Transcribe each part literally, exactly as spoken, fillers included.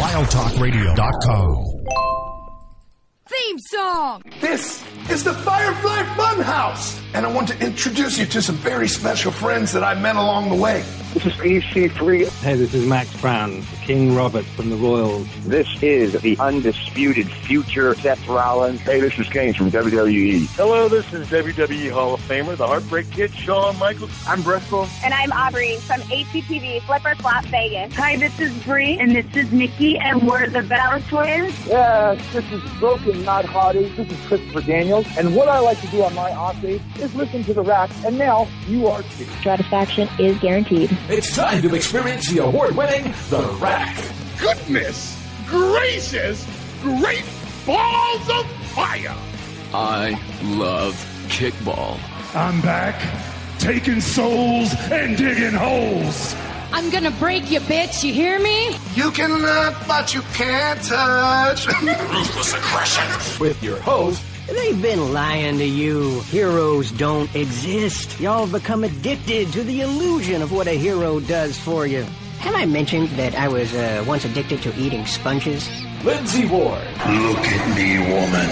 wild talk radio dot com. Theme song! This is the Firefly Funhouse! And I want to introduce you to some very special friends that I met along the way. This is E C three. Hey, this is Max Brown, King Robert from the Royals. This is the undisputed future Seth Rollins. Hey, this is Kane from W W E. Hello, this is W W E Hall of Famer, the Heartbreak Kid, Shawn Michaels. I'm Bristol. And I'm Aubrey from H G T V Flipper Flop Vegas. Hi, this is Bree, and this is Nikki, and we're the Bella Twins. Yes, this is Broken Not Hottie. This is Christopher Daniels. And what I like to do on my off days is listen to The Rack. And now, you are too. Satisfaction is guaranteed. It's time to experience the award-winning The Rack. Goodness gracious, great balls of fire! I love kickball. I'm back, taking souls and digging holes. I'm gonna break you, bitch, you hear me? You can look, but you can't touch. Ruthless aggression. With your host, They've been lying to you. Heroes don't exist. Y'all become addicted to the illusion of what a hero does for you. Have I mentioned that I was uh, once addicted to eating sponges? Lindsay Ward. Look at me, woman.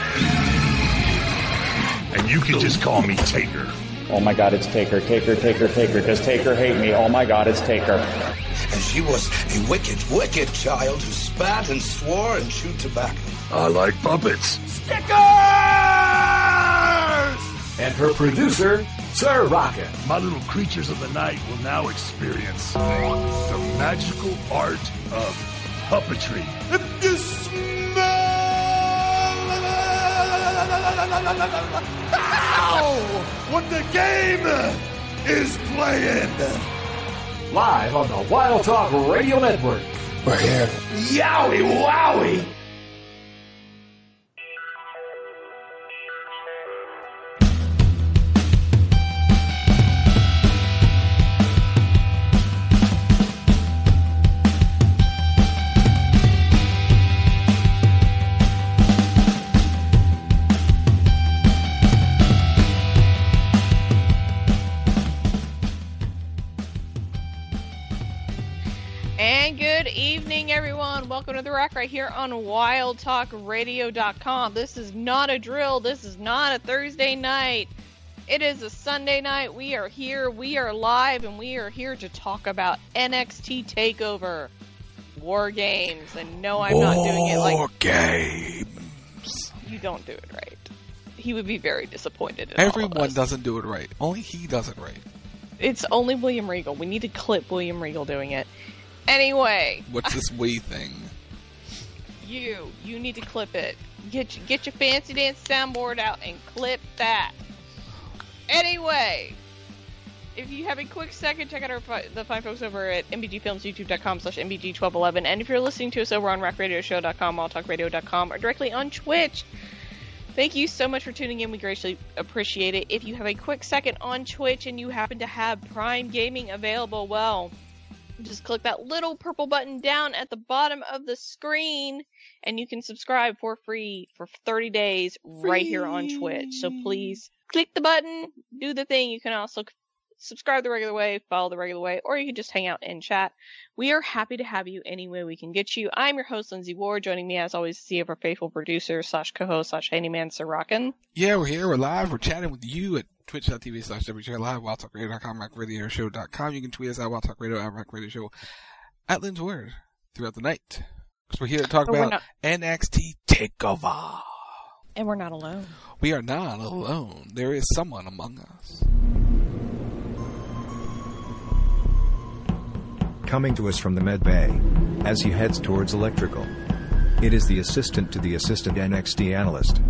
And you can just call me Taker. Oh my God, it's Taker, Taker, Taker, Taker. Does Taker hate me? Oh my God, it's Taker. And she was a wicked, wicked child who spat and swore and chewed tobacco. I like puppets. Stickers! And her producer, Sir Rocket. My little creatures of the night will now experience the magical art of puppetry. If you smell what the game is playing. Live on the Wild Talk Radio Network. We're here. Yowie wowie! Welcome to The Rack right here on wild talk radio dot com. This is not a drill. This is not a Thursday night. It is a Sunday night. We are here. We are live, and we are here to talk about N X T TakeOver War Games. And no, I'm War not doing it like... War Games. You don't do it right. He would be very disappointed in Everyone all of us. doesn't do it right. Only he does it right. It's only William Regal. We need to clip William Regal doing it. Anyway. What's this we thing? You. You need to clip it. Get your, get your fancy dance soundboard out and clip that. Anyway. If you have a quick second, check out our fi- the fine folks over at m b g films youtube dot com slash m b g twelve eleven. And if you're listening to us over on rack radio show dot com, wild talk radio dot com, or directly on Twitch, thank you so much for tuning in. We greatly appreciate it. If you have a quick second on Twitch and you happen to have Prime Gaming available, well... just click that little purple button down at the bottom of the screen, and you can subscribe for free for thirty days free. Right here on Twitch. So please click the button, do the thing. You can also subscribe the regular way, follow the regular way, or you can just hang out and chat. We are happy to have you any way we can get you. I'm your host, Lindsay Ward. Joining me, as always, is our faithful producer slash co-host slash handyman, Sir Rockin'. Yeah, we're here. We're live. We're chatting with you at twitch dot t v slash w t r live, wild talk radio dot com, rack radio show dot com. You can tweet us at wild talk radio, at rack radio show, at Lynn's Word throughout the night. Because we're here to talk but about not- N X T TakeOver. And we're not alone. We are not alone. There is someone among us. Coming to us from the med bay, as he heads towards electrical. It is the assistant to the assistant N X T analyst.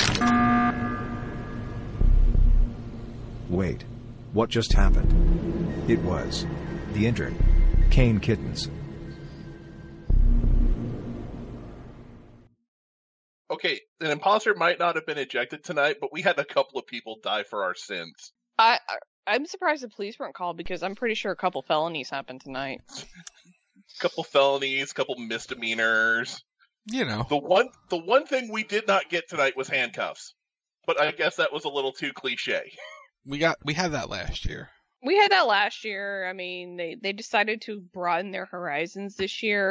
Wait. What just happened? It was the intern, Kane Kittens. Okay, an imposter might not have been ejected tonight, but we had a couple of people die for our sins. I, I I'm surprised the police weren't called because I'm pretty sure a couple felonies happened tonight. Couple felonies, couple misdemeanors. You know. The one the one thing we did not get tonight was handcuffs. But I guess that was a little too cliche. We got we had that last year. We had that last year. I mean, they, they decided to broaden their horizons this year.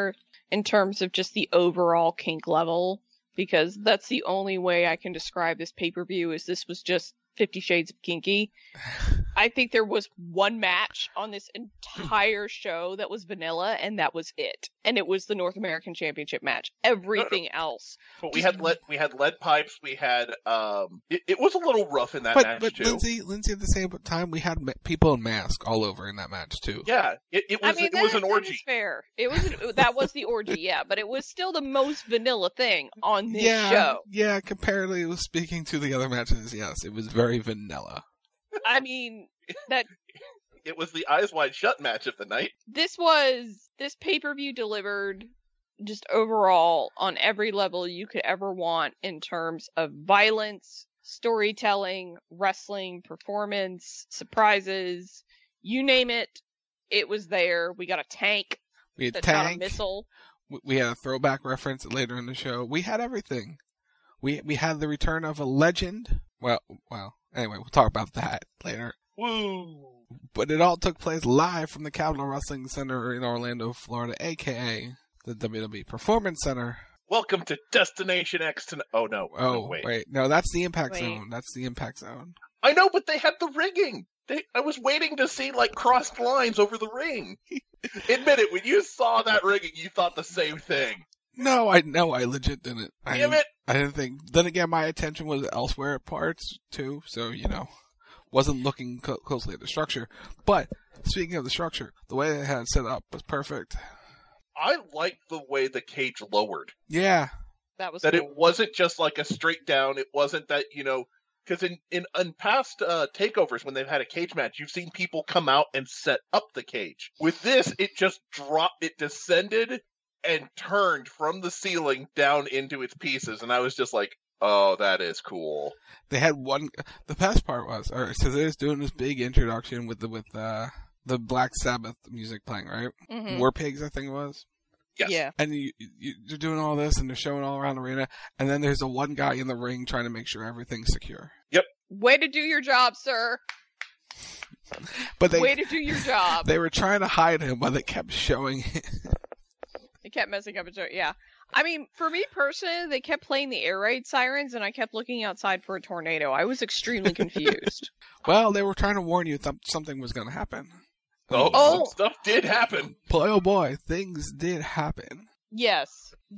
in terms of just the overall kink level, because that's the only way I can describe this pay-per-view, is this was just Fifty Shades of Kinky. I think there was one match on this entire show that was vanilla, and that was it. And it was the North American Championship match. Everything else. But we had lead, we had lead pipes. We had um. It, it was a little rough in that but, match but too. Lindsay, Lindsay, at the same time, we had ma- people in masks all over in that match too. Yeah, it, it was. I mean, it was that, an orgy. That is fair. It was an, that was the orgy, yeah, but it was still the most vanilla thing on this yeah, show. Yeah, comparatively speaking to the other matches, yes, it was very vanilla. I mean, that it was the Eyes Wide Shut match of the night. This was this pay-per-view delivered just overall on every level you could ever want in terms of violence, storytelling, wrestling, performance, surprises, you name it, it was there. We got a tank we had that tank, shot a missile. We had a throwback reference later in the show. We had everything. We we had the return of a legend. Well, well. Anyway, we'll talk about that later. Woo! But it all took place live from the Capital Wrestling Center in Orlando, Florida, aka the W W E Performance Center. Welcome to Destination X. To oh no! Oh no, wait. wait, no, that's the Impact wait. Zone. That's the Impact Zone. I know, but they had the rigging. They, I was waiting to see like crossed lines over the ring. Admit it, when you saw that rigging, you thought the same thing. No, I no, I legit didn't. I Damn didn't, it! I didn't think. Then again, my attention was elsewhere at parts too, so you know, wasn't looking co- closely at the structure. But speaking of the structure, the way they had it set up was perfect. I liked the way the cage lowered. Yeah, that was that cool. It wasn't just like a straight down. It wasn't that, you know, because in in, in past uh, takeovers when they've had a cage match, you've seen people come out and set up the cage. With this, it just dropped. It descended and turned from the ceiling down into its pieces, and I was just like, oh, that is cool. They had one, the best part was, alright, so they're just doing this big introduction with the, with, uh, the Black Sabbath music playing, right? Mm-hmm. War Pigs, I think it was. Yes. Yeah. And you, you, you're doing all this, and they're showing all around the arena, and then there's a one guy in the ring trying to make sure everything's secure. Yep. Way to do your job, sir. But they, Way to do your job. They were trying to hide him, but they kept showing him. They kept messing up a joke, yeah. I mean, for me personally, they kept playing the air raid sirens, and I kept looking outside for a tornado. I was extremely confused. Well, they were trying to warn you that something was going to happen. Oh, oh, stuff did happen. Boy, oh boy, things did happen. Yes,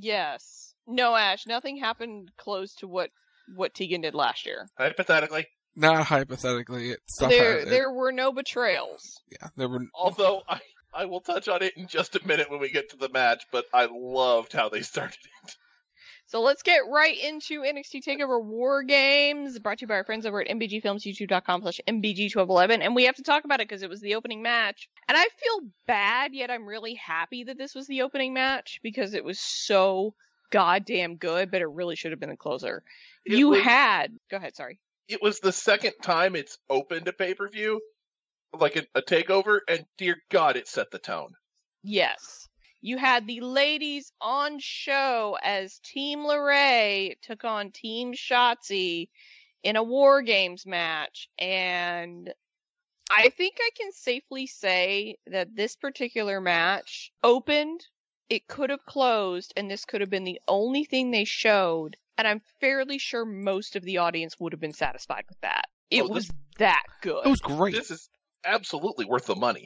yes. No, Ash, nothing happened close to what, what Tegan did last year. Hypothetically. Not hypothetically. It, stuff there, had, there it, were no betrayals. Yeah, there were. Although I. I will touch on it in just a minute when we get to the match, but I loved how they started it. So let's get right into N X T TakeOver War Games, brought to you by our friends over at M B G Films, YouTube.com slash M B G twelve eleven. And we have to talk about it because it was the opening match. And I feel bad, yet I'm really happy that this was the opening match because it was so goddamn good, but it really should have been the closer. It you was, had... Go ahead, sorry. It was the second time it's opened a pay-per-view. Like a, a takeover, and dear God, it set the tone. Yes. You had the ladies on show as Team LeRae took on Team Shotzi in a War Games match, and I think I can safely say that this particular match opened, it could have closed, and this could have been the only thing they showed, and I'm fairly sure most of the audience would have been satisfied with that. It oh, this, was that good. It was great. This is absolutely worth the money.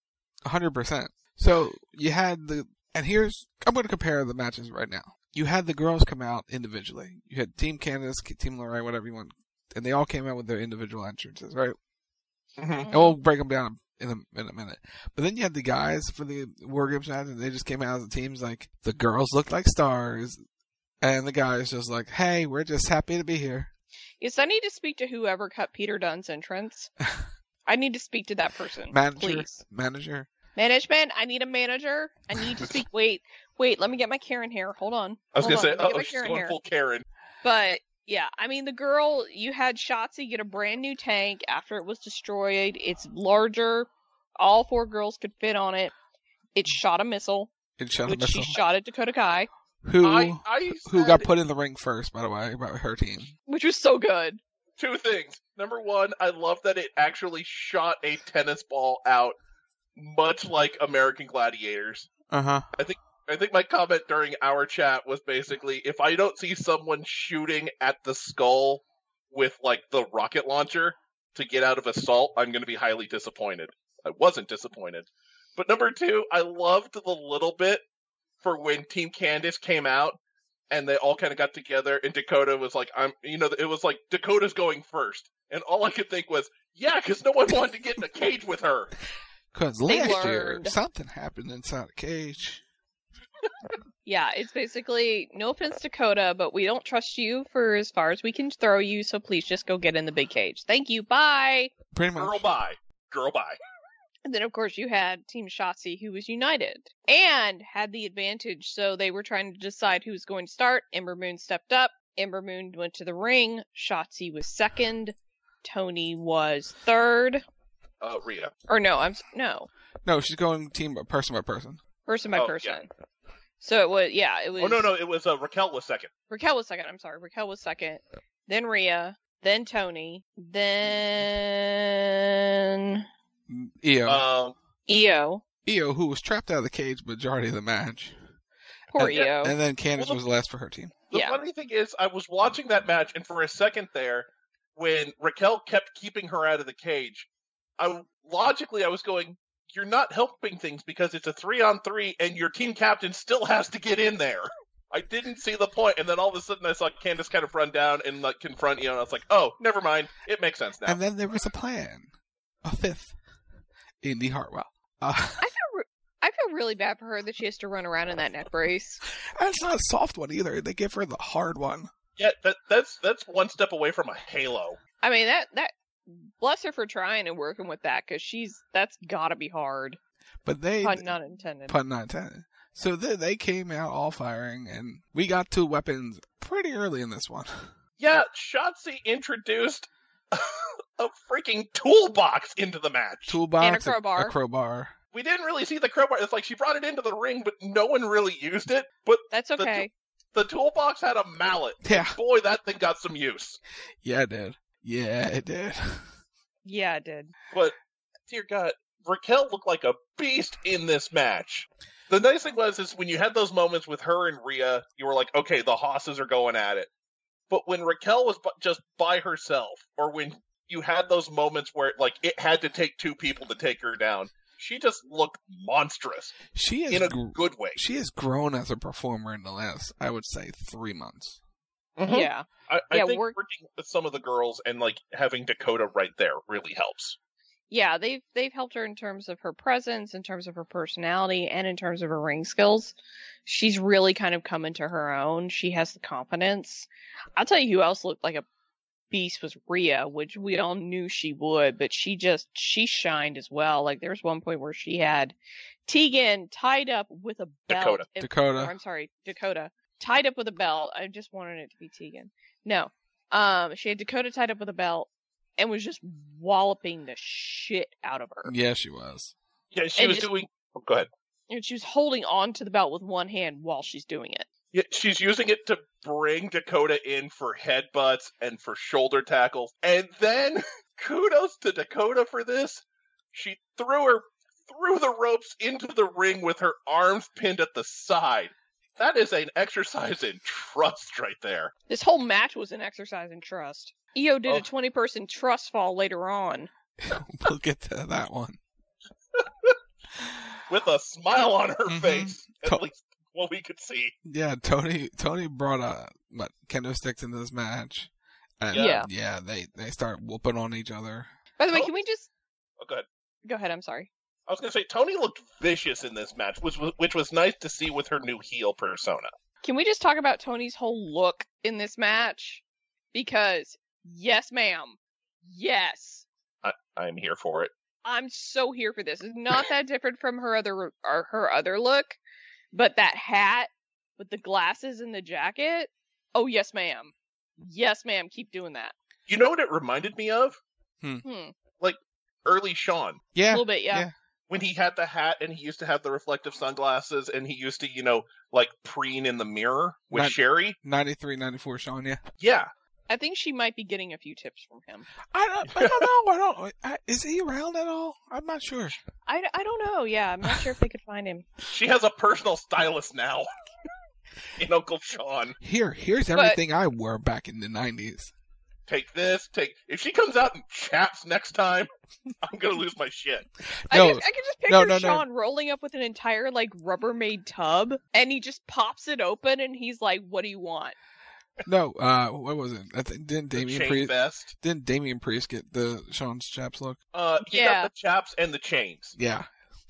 A hundred percent. So you had the, and here's, I'm going to compare the matches right now. You had the girls come out individually. You had Team Candice, Team LeRae, whatever you want, and they all came out with their individual entrances, right? Mm-hmm. And we'll break them down in a, in a minute. But then you had the guys for the War Games match, and they just came out as the teams like, the girls looked like stars, and the guys just like, hey, we're just happy to be here. Yes, I need to speak to whoever cut Peter Dunne's entrance. I need to speak to that person, manager, please. Manager. Management, I need a manager. I need to speak. Wait, wait, let me get my Karen hair. Hold on. I was going to say, oh, she's going hair. full Karen. But, yeah, I mean, the girl, you had Shotzi get a brand new tank after it was destroyed. It's larger. All four girls could fit on it. It shot a missile. It shot which a missile. She shot at Dakota Kai. Who, I, I who got put in the ring first, by the way, by her team. Which was so good. Two things. Number one, I love that it actually shot a tennis ball out, much like American Gladiators. Uh-huh. I think I think my comment during our chat was basically, if I don't see someone shooting at the skull with, like, the rocket launcher to get out of assault, I'm going to be highly disappointed. I wasn't disappointed. But number two, I loved the little bit for when Team Candice came out and they all kind of got together and Dakota was like, I'm, you know, it was like Dakota's going first. And all I could think was, yeah, because no one wanted to get in a cage with her. Because last year, something happened inside a cage. Yeah, it's basically, no offense, Dakota, but we don't trust you for as far as we can throw you, so please just go get in the big cage. Thank you, bye! Pretty much. Girl, bye. Girl, bye. And then, of course, you had Team Shotzi, who was united, and had the advantage, so they were trying to decide who was going to start. Ember Moon stepped up, Ember Moon went to the ring, Shotzi was second, Tony was third. Uh, Rhea. Or no, I'm, no. No, she's going team person by person. Person by oh, person. Yeah. So it was, yeah, it was... Oh, no, no, it was, uh, Raquel was second. Raquel was second, I'm sorry. Raquel was second. Then Rhea. Then Tony. Then... Io. Um, Io. Io, who was trapped out of the cage majority of the match. Poor and, Io. And then Candice well, was last for her team. The yeah. funny thing is, I was watching that match, and for a second there, when Raquel kept keeping her out of the cage, I logically I was going, you're not helping things because it's a three on three and your team captain still has to get in there. I didn't see the point, and then all of a sudden I saw Candice kind of run down and like confront you, and I was like, oh, never mind, it makes sense now. And then there was a plan, a fifth, Indy Hartwell. Uh, I feel re- I feel really bad for her that she has to run around in that neck brace. And it's not a soft one either. They give her the hard one. Yeah, that, that's that's one step away from a Halo. I mean that that. Bless her for trying and working with that, because she's that's gotta be hard. But they pun not intended. Pun not intended. So they they came out all firing, and we got two weapons pretty early in this one. Yeah, Shotzi introduced a freaking toolbox into the match. Toolbox and a crowbar. A, a crowbar. We didn't really see the crowbar. It's like she brought it into the ring, but no one really used it. But that's okay. The, the toolbox had a mallet. Yeah. Boy, that thing got some use. Yeah, it did. Yeah, it did. Yeah, it did. But, dear God, Raquel looked like a beast in this match. The nice thing was, is when you had those moments with her and Rhea, you were like, okay, the hosses are going at it. But when Raquel was just by herself, or when you had those moments where, like, it had to take two people to take her down, she just looked monstrous. She is in a gr- good way. She has grown as a performer in the last, I would say, three months. Mm-hmm. Yeah. I, I yeah, think we're... working with some of the girls and like having Dakota right there really helps. Yeah, they've they've helped her in terms of her presence, in terms of her personality, and in terms of her ring skills. She's really kind of come into her own. She has the confidence. I'll tell you who else looked like a beast was Rhea, which we all knew she would, but she just she shined as well. Like there was one point where she had Tegan tied up with a belt. Dakota. If, Dakota. Or, I'm sorry, Dakota. Tied up with a belt. I just wanted it to be Tegan. No. Um, she had Dakota tied up with a belt and was just walloping the shit out of her. Yeah, she was. Yeah, she and was just, doing... Oh, go ahead. And she was holding on to the belt with one hand while she's doing it. Yeah, she's using it to bring Dakota in for headbutts and for shoulder tackles. And then, kudos to Dakota for this. She threw her through the ropes into the ring with her arms pinned at the side. That is an exercise in trust right there. This whole match was an exercise in trust. Io did oh. a twenty-person trust fall later on. We'll get to that one. With a smile on her mm-hmm. face, at to- least what we could see. Yeah, Tony Tony brought uh, what, kendo sticks into this match. And, yeah. Yeah, they, they start whooping on each other. By the way, Oh. can we just... Oh, go ahead. Go ahead, I'm sorry. I was going to say, Tony looked vicious in this match, which was, which was nice to see with her new heel persona. Can we just talk about Tony's whole look in this match? Because, yes, ma'am. Yes. I, I'm here for it. I'm so here for this. It's not that different from her other or her other look, but that hat with the glasses and the jacket. Oh, yes, ma'am. Yes, ma'am. Keep doing that. You know what it reminded me of? Hmm. Hmm. Like early Shawn. Yeah. A little bit, yeah. yeah. When he had the hat and he used to have the reflective sunglasses and he used to, you know, like preen in the mirror with Nin- Sherry. ninety-three, ninety-four, Sean, yeah. Yeah. I think she might be getting a few tips from him. I don't, I don't know. I don't. I, is he around at all? I'm not sure. I, I don't know. Yeah, I'm not sure if they could find him. She has a personal stylist now. In Uncle Sean. Here, here's But- everything I wore back in the nineties. Take this, take... If she comes out in chaps next time, I'm gonna lose my shit. I, No, can, I can just picture no, no, no. Sean rolling up with an entire, like, Rubbermaid tub, and he just pops it open, and he's like, what do you want? No, uh, what was it? I think didn't Damian chain Priest vest. didn't Damian Priest get the Sean's chaps look? Uh, he Yeah. got the chaps and the chains. Yeah.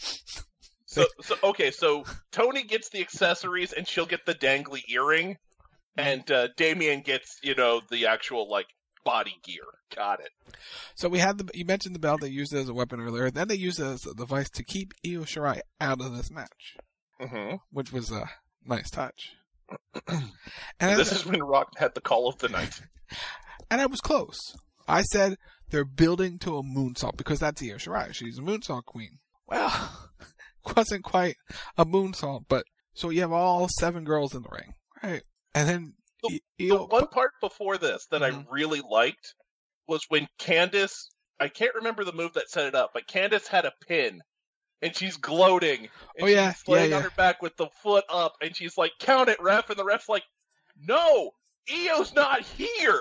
So, so okay, so Tony gets the accessories, and she'll get the dangly earring, and uh, Damien gets, you know, the actual, like, body gear. Got it. So we had the you mentioned the belt. They used it as a weapon earlier. Then they used it as a device to keep Io Shirai out of this match, Mm-hmm. which was a nice touch. And And this I, is when Rock had the call of the night. and I was close. I said they're building to a moonsault because that's Io Shirai. She's a moonsault queen. Well, wasn't quite a moonsault, but so you have all seven girls in the ring, right? And then The, I- the Io, one part before this that Mhm. I really liked was when Candice, I can't remember the move that set it up, but Candice had a pin, and she's gloating, and Oh, yeah, she's laying yeah, on yeah. her back with the foot up, and she's like, count it, ref, and the ref's like, no, Io's not here!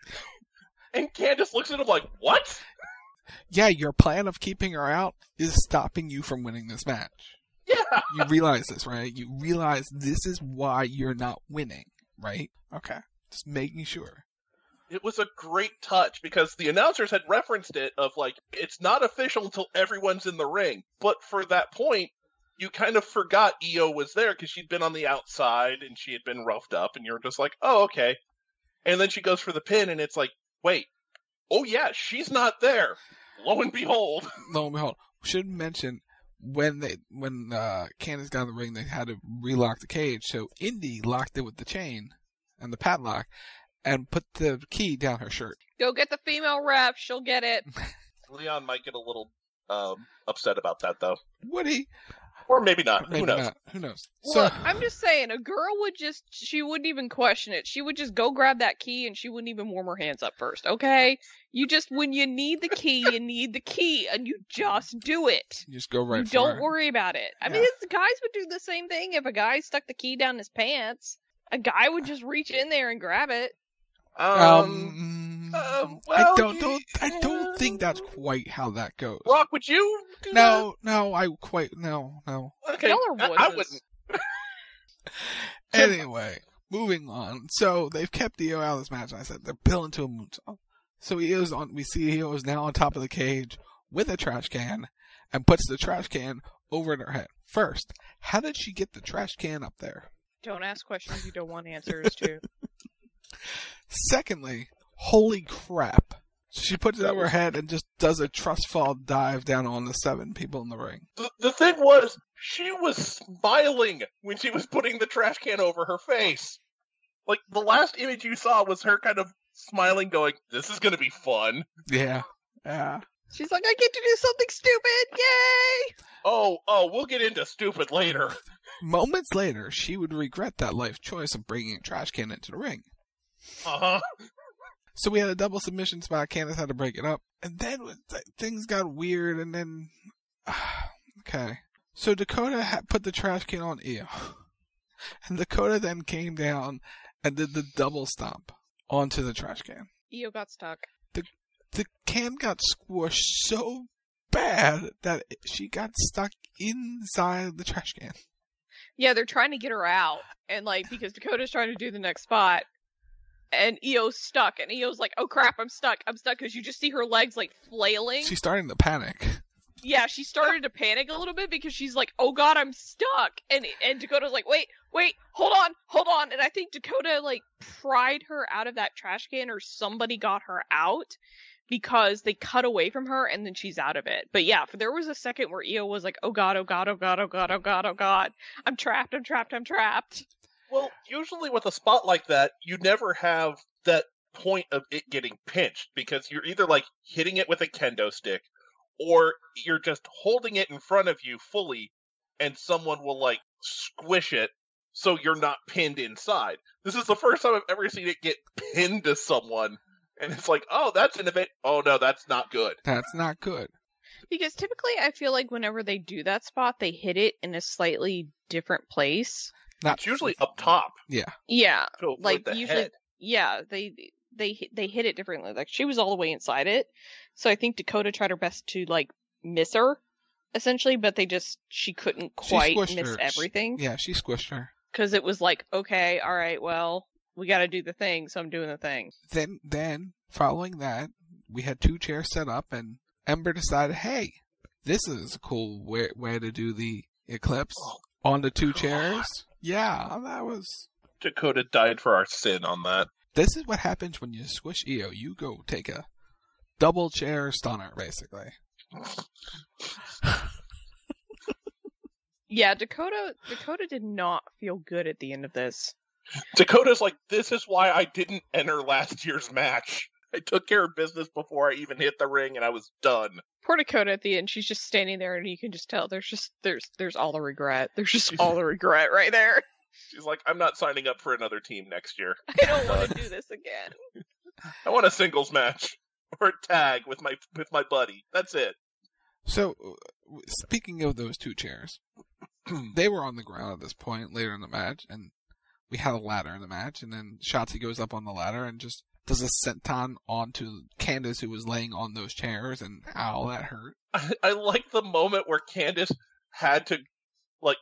And Candice looks at him like, what? yeah, your plan of keeping her out is stopping you from winning this match. Yeah! You realize this, right? You realize this is why you're not winning, right? Okay. Just making sure. It was a great touch because the announcers had referenced it of like, it's not official until everyone's in the ring. But for that point, you kind of forgot Io was there because she'd been on the outside and she had been roughed up and you're just like, oh, okay. And then she goes for the pin and it's like, wait, oh yeah, she's not there. Lo and behold. Lo and behold. Should mention when they when uh Candice got in the ring, they had to relock the cage. So Indy locked it with the chain and the padlock and put the key down her shirt. Go get the female ref, she'll get it. Leon might get a little um, upset about that though. Would he? Or maybe not. Maybe Who knows? not. Who knows? Look, I'm just saying, a girl would just, she wouldn't even question it. She would just go grab that key and she wouldn't even warm her hands up first, okay? You just, when you need the key, you need the key and you just do it. You just go right You for don't it. worry about it. I Yeah. mean, it's, the guys would do the same thing if a guy stuck the key down his pants. A guy would just reach in there and grab it. Um, Um, um, I well, don't, don't I don't think that's quite how that goes. Rock, would you do No, no, I quite no, no. that? Okay. Y'all are I, I wussers. wouldn't. Anyway, moving on. So they've kept Io out of this match. I said they're building to a moonsault. So Io's on. We see Io is now on top of the cage with a trash can, and puts the trash can over her head. First, how did she get the trash can up there? Don't ask questions you don't want answers to. Secondly, holy crap! She puts it over her head and just does a trust fall dive down on the seven people in the ring. The, the thing was, she was smiling when she was putting the trash can over her face. Like, the last image you saw was her kind of smiling, going, this is gonna be fun. Yeah, yeah. She's like, I get to do something stupid! Yay! Oh, oh, we'll get into stupid later. Moments later, she would regret that life choice of bringing a trash can into the ring. Uh-huh. So we had a double submission spot. Candice had to break it up. And then th- things got weird. And then, okay. So Dakota ha- put the trash can on Io. And Dakota then came down and did the double stomp onto the trash can. Io got stuck. The, the can got squished so bad that she got stuck inside the trash can. Yeah, they're trying to get her out. And, like, because Dakota's trying to do the next spot. And Io's stuck. And Io's like, oh crap, I'm stuck. I'm stuck. Because you just see her legs, like, flailing. She's starting to panic. Yeah, she started to panic a little bit because she's like, oh god, I'm stuck. And and Dakota's like, wait, wait, hold on, hold on. And I think Dakota, like, pried her out of that trash can, or somebody got her out because they cut away from her and then she's out of it. But yeah, for, there was a second where Io was like, oh god, oh god, oh god, oh god, oh god, oh god. I'm trapped, I'm trapped, I'm trapped. Well, usually with a spot like that, you never have that point of it getting pinched, because you're either, like, hitting it with a kendo stick, or you're just holding it in front of you fully, and someone will, like, squish it so you're not pinned inside. This is the first time I've ever seen it get pinned to someone, and it's like, oh, that's innovative. Oh no, that's not good. That's not good. Because typically I feel like whenever they do that spot, they hit it in a slightly different place. Not it's usually up top. Yeah. Yeah. So, like the usually head. yeah, they they they hit it differently. Like she was all the way inside it. So I think Dakota tried her best to like miss her essentially, but they just she couldn't quite she miss her. everything. She, yeah, she squished her. Cuz it was like, okay, all right, well, we got to do the thing, so I'm doing the thing. Then then following that, we had two chairs set up and Ember decided, "Hey, this is a cool way, way to do the eclipse oh, on the two God. chairs." Yeah, that was Dakota died for our sin on that. This is what happens when you squish E O. You go take a double chair stunner, basically. Yeah, Dakota Dakota did not feel good at the end of this. Dakota's like, this is why I didn't enter last year's match. I took care of business before I even hit the ring, and I was done. Poor Dakota at the end, she's just standing there, and you can just tell there's just there's there's all the regret. There's just all the regret right there. She's like, I'm not signing up for another team next year. I don't want to do this again. I want a singles match or a tag with my with my buddy. That's it. So, speaking of those two chairs, they were on the ground at this point later in the match, and we had a ladder in the match, and then Shotzi goes up on the ladder and just does a senton onto Candice, who was laying on those chairs, and ow, that hurt. I, I like the moment where Candice had to, like,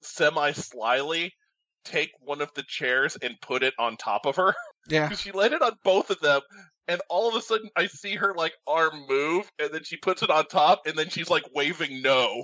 semi-slyly take one of the chairs and put it on top of her. Yeah. Because she laid it on both of them, and all of a sudden I see her, like, arm move, and then she puts it on top, and then she's, like, waving no.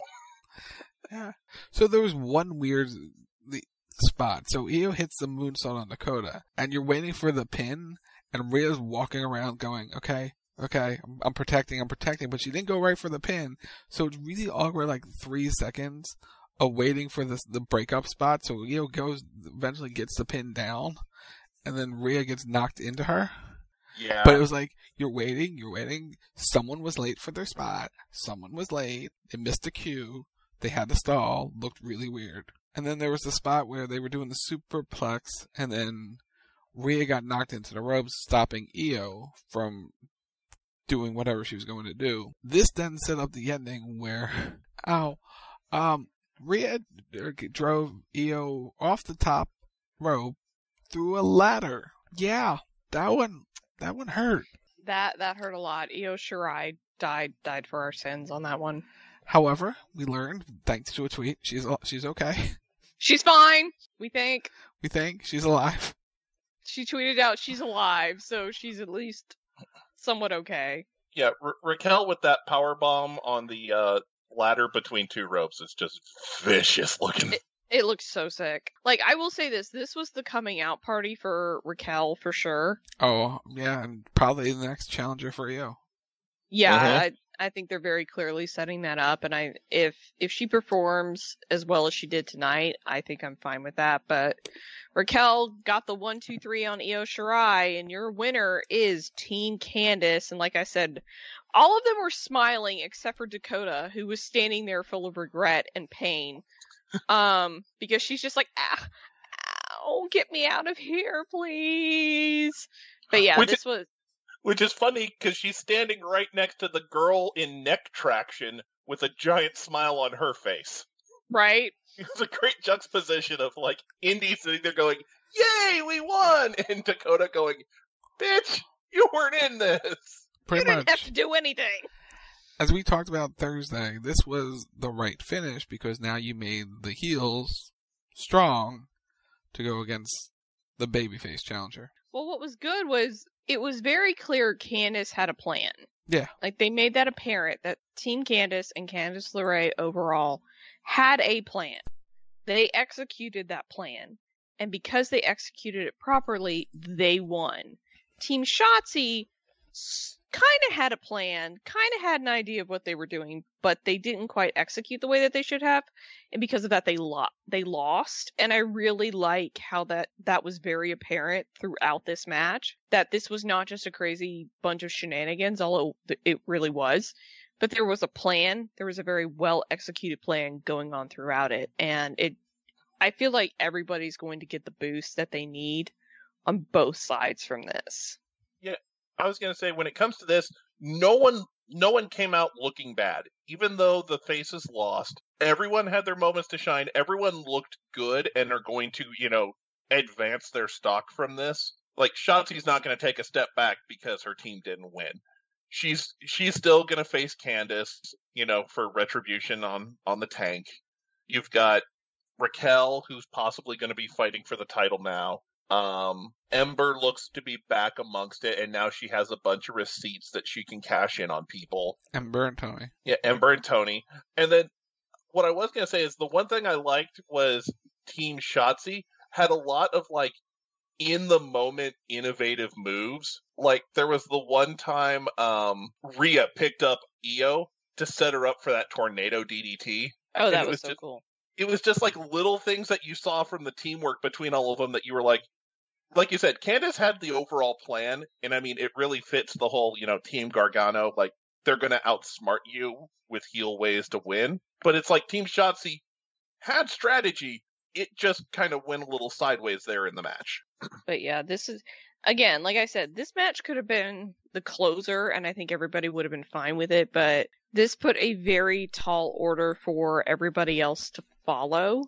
Yeah. So there was one weird the spot. So Io hits the moonsault on Dakota, and you're waiting for the pin, and Rhea's walking around going, okay, okay, I'm, I'm protecting, I'm protecting, but she didn't go right for the pin. So it's really awkward, like three seconds of waiting for this, the breakup spot. So Io goes, eventually gets the pin down, and then Rhea gets knocked into her. Yeah. But it was like, you're waiting, you're waiting. Someone was late for their spot. Someone was late. They missed a cue. They had to stall. Looked really weird. And then there was the spot where they were doing the superplex, and then Rhea got knocked into the ropes, stopping Io from doing whatever she was going to do. This then set up the ending where, ow, um, Rhea drove Io off the top rope through a ladder. Yeah, that one, that one hurt. That that hurt a lot. Io Shirai died died for our sins on that one. However, we learned, thanks to a tweet, she's she's okay. She's fine, we think. We think she's alive. She tweeted out she's alive, so she's at least somewhat okay. Yeah, Ra- Raquel with that power bomb on the uh, ladder between two ropes is just vicious looking. It, it looks so sick. Like, I will say this, this was the coming out party for Raquel, for sure. Oh, yeah, and probably the next challenger for Io. Yeah, Uh-huh. I I think they're very clearly setting that up, and I if if she performs as well as she did tonight, I think I'm fine with that. But Raquel got the one, two, three on Io Shirai, and your winner is Team Candice. And like I said, all of them were smiling except for Dakota, who was standing there full of regret and pain, um, because she's just like, ah, ow, get me out of here, please. But yeah, Which this is- was. Which is funny because she's standing right next to the girl in neck traction with a giant smile on her face. Right? It's a great juxtaposition of like Indy sitting there going, "Yay, we won!" and Dakota going, "Bitch, you weren't in this." Pretty you didn't much. have to do anything. As we talked about Thursday, this was the right finish because now you made the heels strong to go against the babyface challenger. Well, what was good was it was very clear Candice had a plan. Yeah. Like, they made that apparent that Team Candice and Candice LeRae overall had a plan. They executed that plan. And because they executed it properly, they won. Team Shotzi kind of had a plan, kind of had an idea of what they were doing, but they didn't quite execute the way that they should have. And because of that, they lo- they lost. And I really like how that, that was very apparent throughout this match, that this was not just a crazy bunch of shenanigans, although it really was. But there was a plan. There was a very well executed plan going on throughout it. And it I feel like everybody's going to get the boost that they need on both sides from this. Yeah, I was going to say, when it comes to this, no one no one came out looking bad. Even though the faces lost, everyone had their moments to shine. Everyone looked good and are going to, you know, advance their stock from this. Like, Shotzi's not going to take a step back because her team didn't win. She's she's still going to face Candice, you know, for retribution on, on the tank. You've got Raquel, who's possibly going to be fighting for the title now. Um, Ember looks to be back amongst it, and now she has a bunch of receipts that she can cash in on people. Ember and Tony. Yeah, Ember and Tony. And then what I was going to say is the one thing I liked was Team Shotzi had a lot of, like, in-the-moment innovative moves. Like, there was the one time um, Rhea picked up Io to set her up for that tornado D D T. Oh, that was, was so just, cool. It was just like little things that you saw from the teamwork between all of them that you were like, like you said, Candice had the overall plan, and I mean, it really fits the whole, you know, Team Gargano, like, they're going to outsmart you with heel ways to win. But it's like Team Shotzi had strategy, it just kind of went a little sideways there in the match. But yeah, this is, again, like I said, this match could have been the closer, and I think everybody would have been fine with it, but this put a very tall order for everybody else to follow,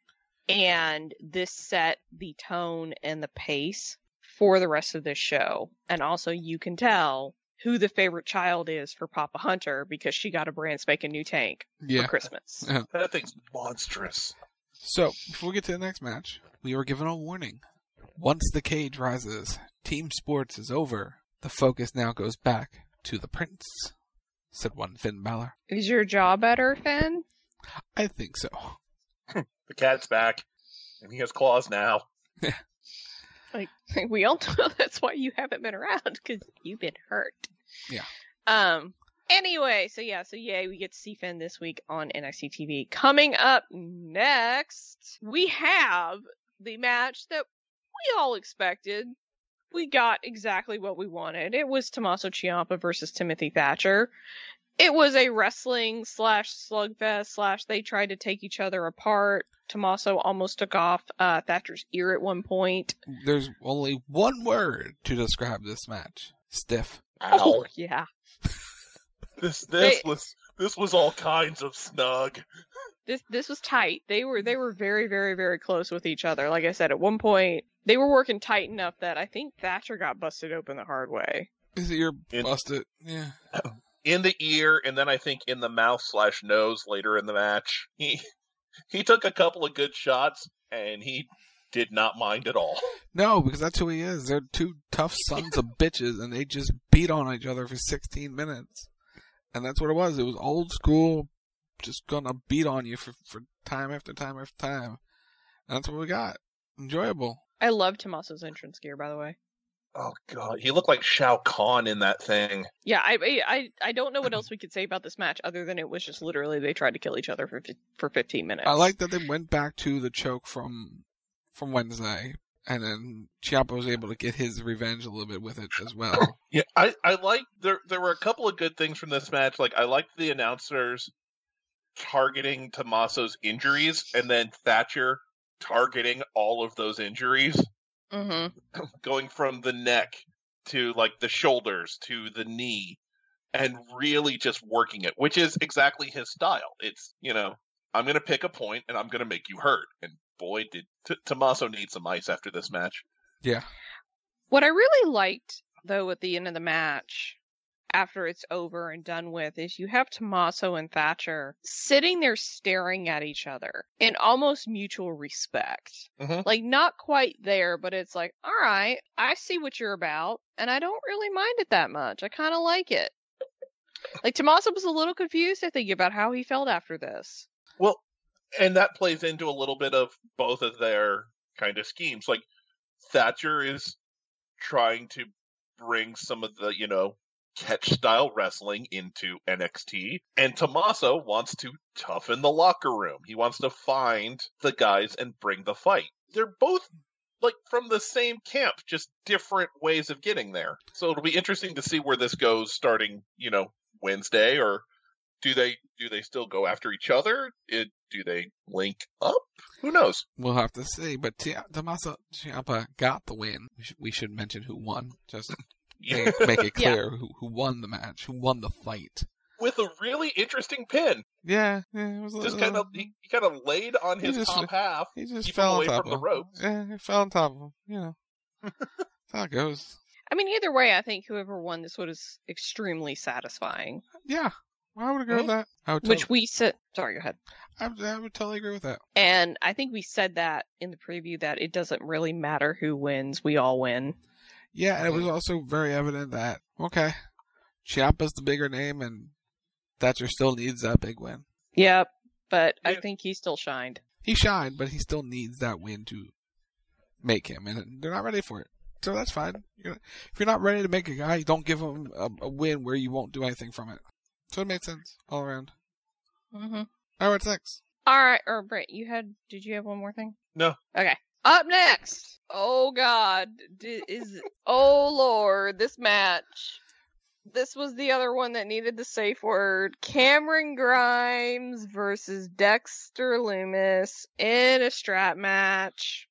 and this set the tone and the pace for the rest of this show. And also, you can tell who the favorite child is for Papa Hunter because she got a brand spanking new tank yeah. for Christmas. Yeah. That thing's monstrous. So, before we get to the next match, we were given a warning. Once the cage rises, team sports is over. The focus now goes back to the prince, said one Finn Balor. Is your jaw better, Finn? I think so. The cat's back, and he has claws now. Yeah. Like, we all know that's why you haven't been around, because you've been hurt. Yeah. Um. Anyway, so yeah, so yay, we get to see Finn this week on N X T T V. Coming up next, we have the match that we all expected. We got exactly what we wanted. It was Tommaso Ciampa versus Timothy Thatcher. It was a wrestling slash slugfest slash they tried to take each other apart. Tommaso almost took off uh, Thatcher's ear at one point. There's only one word to describe this match. Stiff. Oh, yeah. This this They- was this was all kinds of snug. This this was tight. They were they were very very very close with each other. Like I said, at one point they were working tight enough that I think Thatcher got busted open the hard way. His ear In- busted. Yeah. In the ear, and then I think in the mouth slash nose later in the match. He he took a couple of good shots, and he did not mind at all. No, because that's who he is. They're two tough sons of bitches, and they just beat on each other for sixteen minutes. And that's what it was. It was old school, just gonna beat on you for, for time after time after time. And that's what we got. Enjoyable. I love Tommaso's entrance gear, by the way. Oh god, he looked like Shao Kahn in that thing. Yeah, I I I don't know what else we could say about this match other than it was just literally they tried to kill each other for for fifteen minutes. I like that they went back to the choke from from Wednesday, and then Ciampa was able to get his revenge a little bit with it as well. Yeah, I, I like there there were a couple of good things from this match. Like I liked the announcers targeting Tommaso's injuries and then Thatcher targeting all of those injuries. Mm-hmm. Going from the neck to like the shoulders to the knee and really just working it, which is exactly his style. It's, you know, I'm going to pick a point and I'm going to make you hurt. And boy, did T- Tommaso need some ice after this match. Yeah. What I really liked, though, at the end of the match, after it's over and done with, is you have Tommaso and Thatcher sitting there staring at each other in almost mutual respect. Mm-hmm. Like, not quite there, but it's like, all right, I see what you're about, and I don't really mind it that much. I kind of like it. Like, Tommaso was a little confused, I think, about how he felt after this. Well, and that plays into a little bit of both of their kind of schemes. Like, Thatcher is trying to bring some of the, you know, catch-style wrestling into N X T, and Tommaso wants to toughen the locker room. He wants to find the guys and bring the fight. They're both, like, from the same camp, just different ways of getting there. So it'll be interesting to see where this goes starting, you know, Wednesday or do they do they still go after each other? It, do they link up? Who knows? We'll have to see. But T- Tommaso Ciampa got the win. We should, we should mention who won. Just make, make it clear yeah. who who won the match, who won the fight. With a really interesting pin. Yeah, yeah it was just uh, kind of he, he kind of laid on his just, top half. He just keep fell him away on top from of the ropes. Yeah, he fell on top of him. You know, that's how it goes. I mean, either way, I think whoever won this was extremely satisfying. Yeah, I would agree mm-hmm. with that. I would Which totally... we said. Sorry, go ahead. I would, I would totally agree with that. And I think we said that in the preview that it doesn't really matter who wins; we all win. Yeah, and it was also very evident that okay, Ciampa's the bigger name, and Thatcher still needs that big win. Yep, but yeah. I think he still shined. He shined, but he still needs that win to make him, and they're not ready for it. So that's fine. You're, if you're not ready to make a guy, you don't give him a, a win where you won't do anything from it. So it made sense all around. Mm-hmm. All right, thanks. All right, or Brett, you had? Did you have one more thing? No. Okay. Up next. Oh God, D- is oh Lord, this match. This was the other one that needed the safe word. Cameron Grimes versus Dexter Lumis in a strap match.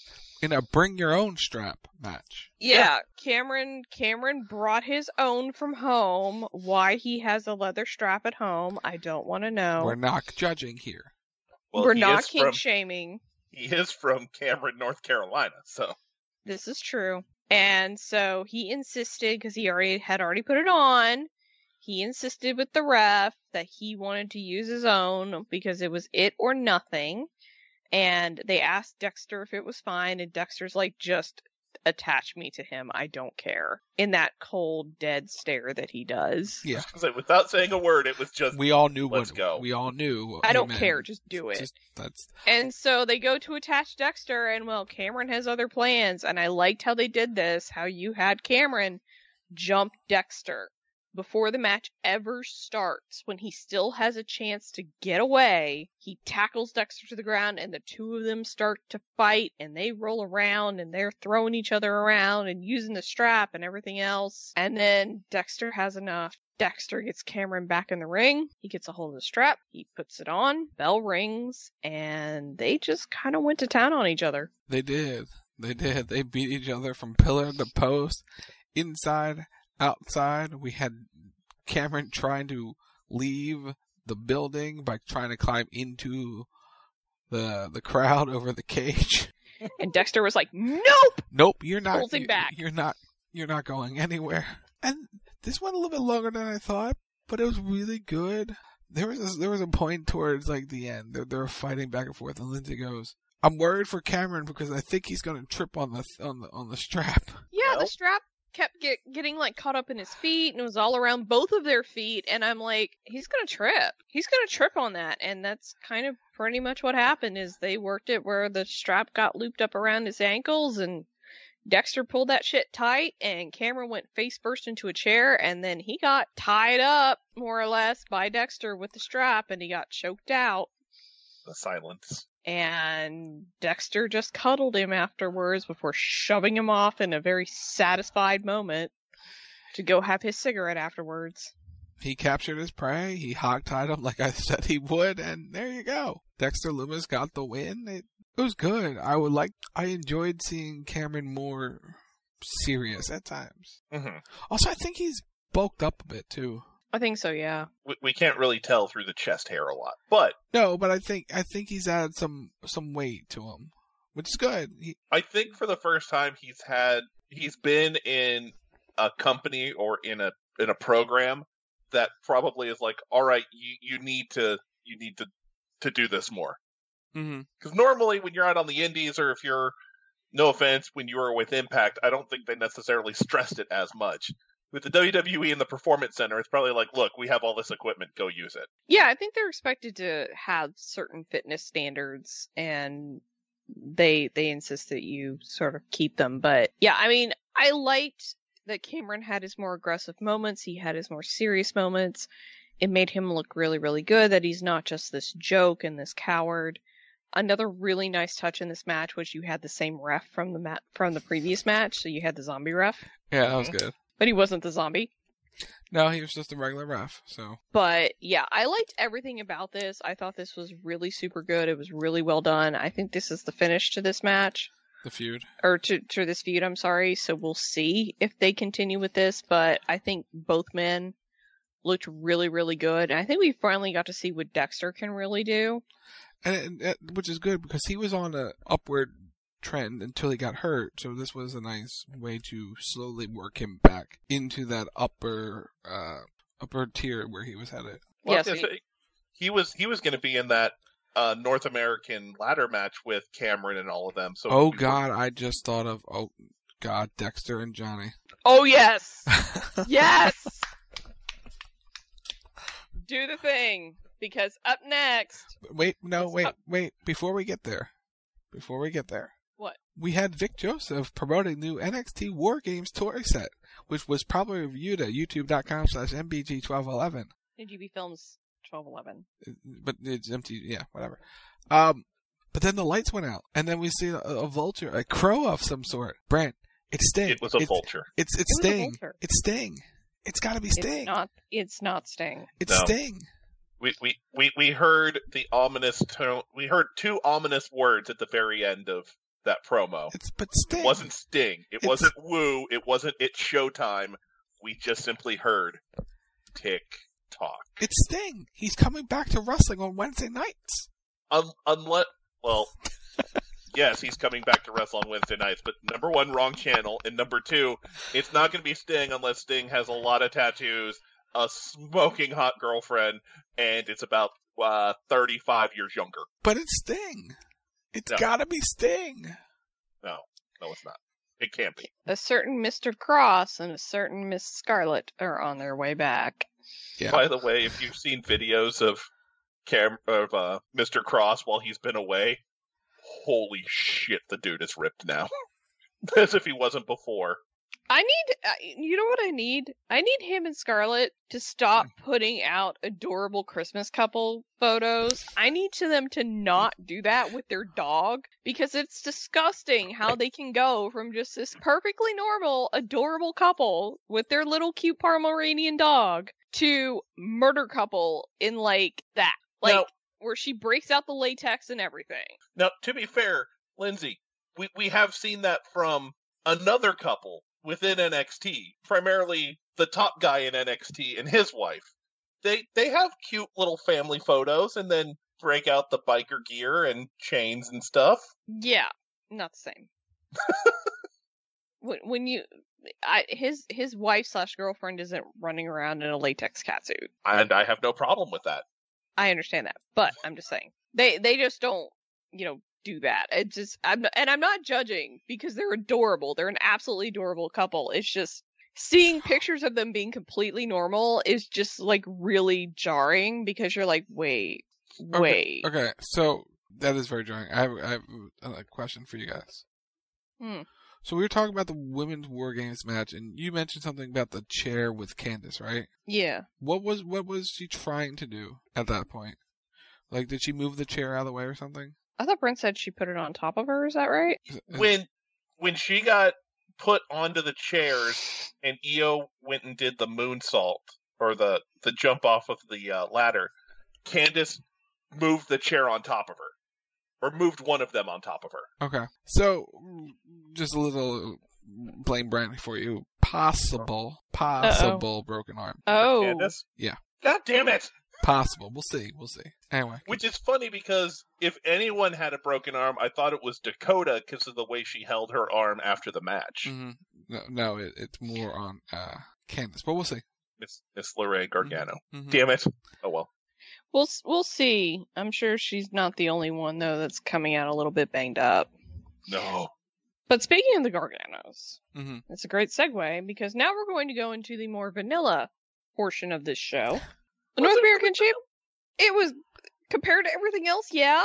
In a bring your own strap match. Yeah, yeah, Cameron Cameron brought his own from home. Why he has a leather strap at home, I don't want to know. We're not judging here. Well, We're not kink from, shaming. He is from Cameron, North Carolina, so. This is true. And so he insisted, because he already had already put it on, he insisted with the ref that he wanted to use his own because it was it or nothing. And they asked Dexter if it was fine, and Dexter's like, just attach me to him. I don't care. In that cold, dead stare that he does. Yeah. So without saying a word, it was just, we all knew let's what, go. We all knew. I don't man, care. Just do it. Just, that's... And so they go to attach Dexter, and well, Cameron has other plans, and I liked how they did this, how you had Cameron jump Dexter before the match ever starts. When he still has a chance to get away, he tackles Dexter to the ground, and the two of them start to fight, and they roll around, and they're throwing each other around and using the strap and everything else. And then Dexter has enough. Dexter gets Cameron back in the ring. He gets a hold of the strap. He puts it on. Bell rings, and they just kind of went to town on each other. They did. They did. They beat each other from pillar to post, inside, outside. We had Cameron trying to leave the building by trying to climb into the the crowd over the cage. And Dexter was like, "Nope, nope, you're not. Pulls him you, back. You're not. You're not going anywhere." And this went a little bit longer than I thought, but it was really good. There was a, there was a point towards like the end. They, they were fighting back and forth, and Lindsay goes, "I'm worried for Cameron because I think he's going to trip on the on the on the strap." Yeah, the strap kept get, getting like caught up in his feet, and it was all around both of their feet. And I'm like, he's gonna trip. He's gonna trip on that. And that's kind of pretty much what happened. Is they worked it where the strap got looped up around his ankles, and Dexter pulled that shit tight, and Cameron went face first into a chair, and then he got tied up more or less by Dexter with the strap, and he got choked out. The silence. And Dexter just cuddled him afterwards before shoving him off in a very satisfied moment to go have his cigarette afterwards. He captured his prey. He hog-tied him like I said he would, and there you go. Dexter Lumis got the win. It, it was good. I would like. I enjoyed seeing Cameron more serious at times. Mm-hmm. Also, I think he's bulked up a bit too. I think so, yeah. We, we can't really tell through the chest hair a lot, but no, but I think I think he's added some some weight to him, which is good. He... I think for the first time he's had he's been in a company or in a in a program that probably is like, all right, you, you need to you need to, to do this more. Because mm-hmm. normally when you're out on the indies, or if you're, no offense, when you were with Impact, I don't think they necessarily stressed it as much. With the W W E and the Performance Center, it's probably like, look, we have all this equipment, go use it. Yeah, I think they're expected to have certain fitness standards, and they they insist that you sort of keep them. But yeah, I mean, I liked that Cameron had his more aggressive moments. He had his more serious moments. It made him look really, really good, that he's not just this joke and this coward. Another really nice touch in this match was you had the same ref from the ma- from the previous match, so you had the zombie ref. Yeah, that was good. But he wasn't the zombie. No, he was just a regular ref, so. But, yeah, I liked everything about this. I thought this was really super good. It was really well done. I think this is the finish to this match. The feud. Or to, to this feud, I'm sorry. So we'll see if they continue with this. But I think both men looked really, really good. And I think we finally got to see what Dexter can really do. And, and which is good because he was on an upward trend until he got hurt, so this was a nice way to slowly work him back into that upper uh upper tier where he was headed. Well, yes, he, he was he was going to be in that uh North American ladder match with Cameron and all of them. So oh god, I just thought of oh god, Dexter and Johnny. Oh yes, yes. Do the thing because up next. Wait, no, wait, wait. Before we get there, before we get there. What? We had Vic Joseph promoting new N X T War Games toy set, which was probably reviewed at youtube.com slash mbg1211. N G B Films twelve eleven. But it's empty, yeah, whatever. Um, but then the lights went out, and then we see a, a vulture, a crow of some sort. Brent, it's Sting. It was a it's, vulture. It's it's it Sting. It's Sting. It's got to be Sting. It's not. It's not Sting. It's no. Sting. We, we we we heard the ominous tone. We heard two ominous words at the very end of that promo. It's but Sting. It wasn't Sting. It it's... wasn't Woo. It wasn't It's Showtime. We just simply heard tick tock. It's Sting. He's coming back to wrestling on Wednesday nights. Un- unless, well, yes, he's coming back to wrestle on Wednesday nights. But number one, wrong channel, and number two, it's not going to be Sting unless Sting has a lot of tattoos, a smoking hot girlfriend, and it's about uh, thirty-five years younger. But it's Sting. It's no. gotta be Sting. No, no, it's not. It can't be. A certain Mister Cross and a certain Miss Scarlet are on their way back. Yeah. By the way, if you've seen videos of Cam of uh, Mister Cross while he's been away, holy shit, the dude is ripped now, as if he wasn't before. I need, uh, you know what I need? I need him and Scarlett to stop putting out adorable Christmas couple photos. I need to them to not do that with their dog because it's disgusting how they can go from just this perfectly normal, adorable couple with their little cute Pomeranian dog to murder couple in like that. Like, now, where she breaks out the latex and everything. Now, to be fair, Lindsay, we, we have seen that from another couple within N X T, primarily the top guy in N X T and his wife. They they have cute little family photos and then break out the biker gear and chains and stuff. Yeah, not the same. when, when you, I, his his wife slash girlfriend isn't running around in a latex catsuit, and I have no problem with that. I understand that, but I'm just saying they they just don't, you know, do that. It's just I'm and I'm not judging because they're adorable. They're an absolutely adorable couple. It's just seeing pictures of them being completely normal is just like really jarring because you're like, wait, wait. Okay, okay. So that is very jarring. I have, I have a question for you guys. Hmm. So we were talking about the women's War Games match, and you mentioned something about the chair with Candice, right? Yeah. What was what was she trying to do at that point? Like, did she move the chair out of the way or something? I thought Brent said she put it on top of her. Is that right? When when she got put onto the chairs and Io went and did the moonsault or the the jump off of the uh, ladder, Candice moved the chair on top of her. Or moved one of them on top of her. Okay. So, just a little blame Brent for you. Possible, possible Uh-oh. broken arm. Oh. Candice? Yeah. God damn it! Possible. We'll see. We'll see. Anyway. Which is funny because if anyone had a broken arm, I thought it was Dakota because of the way she held her arm after the match. Mm-hmm. No, no it, it's more on uh, Candice, but we'll see. Miss Miss Lorraine Gargano. Mm-hmm. Damn it. Oh well. We'll we'll see. I'm sure she's not the only one though that's coming out a little bit banged up. No. But speaking of the Garganos, mm-hmm. it's a great segue because now we're going to go into the more vanilla portion of this show. The North American Champ. It was compared to everything else. Yeah.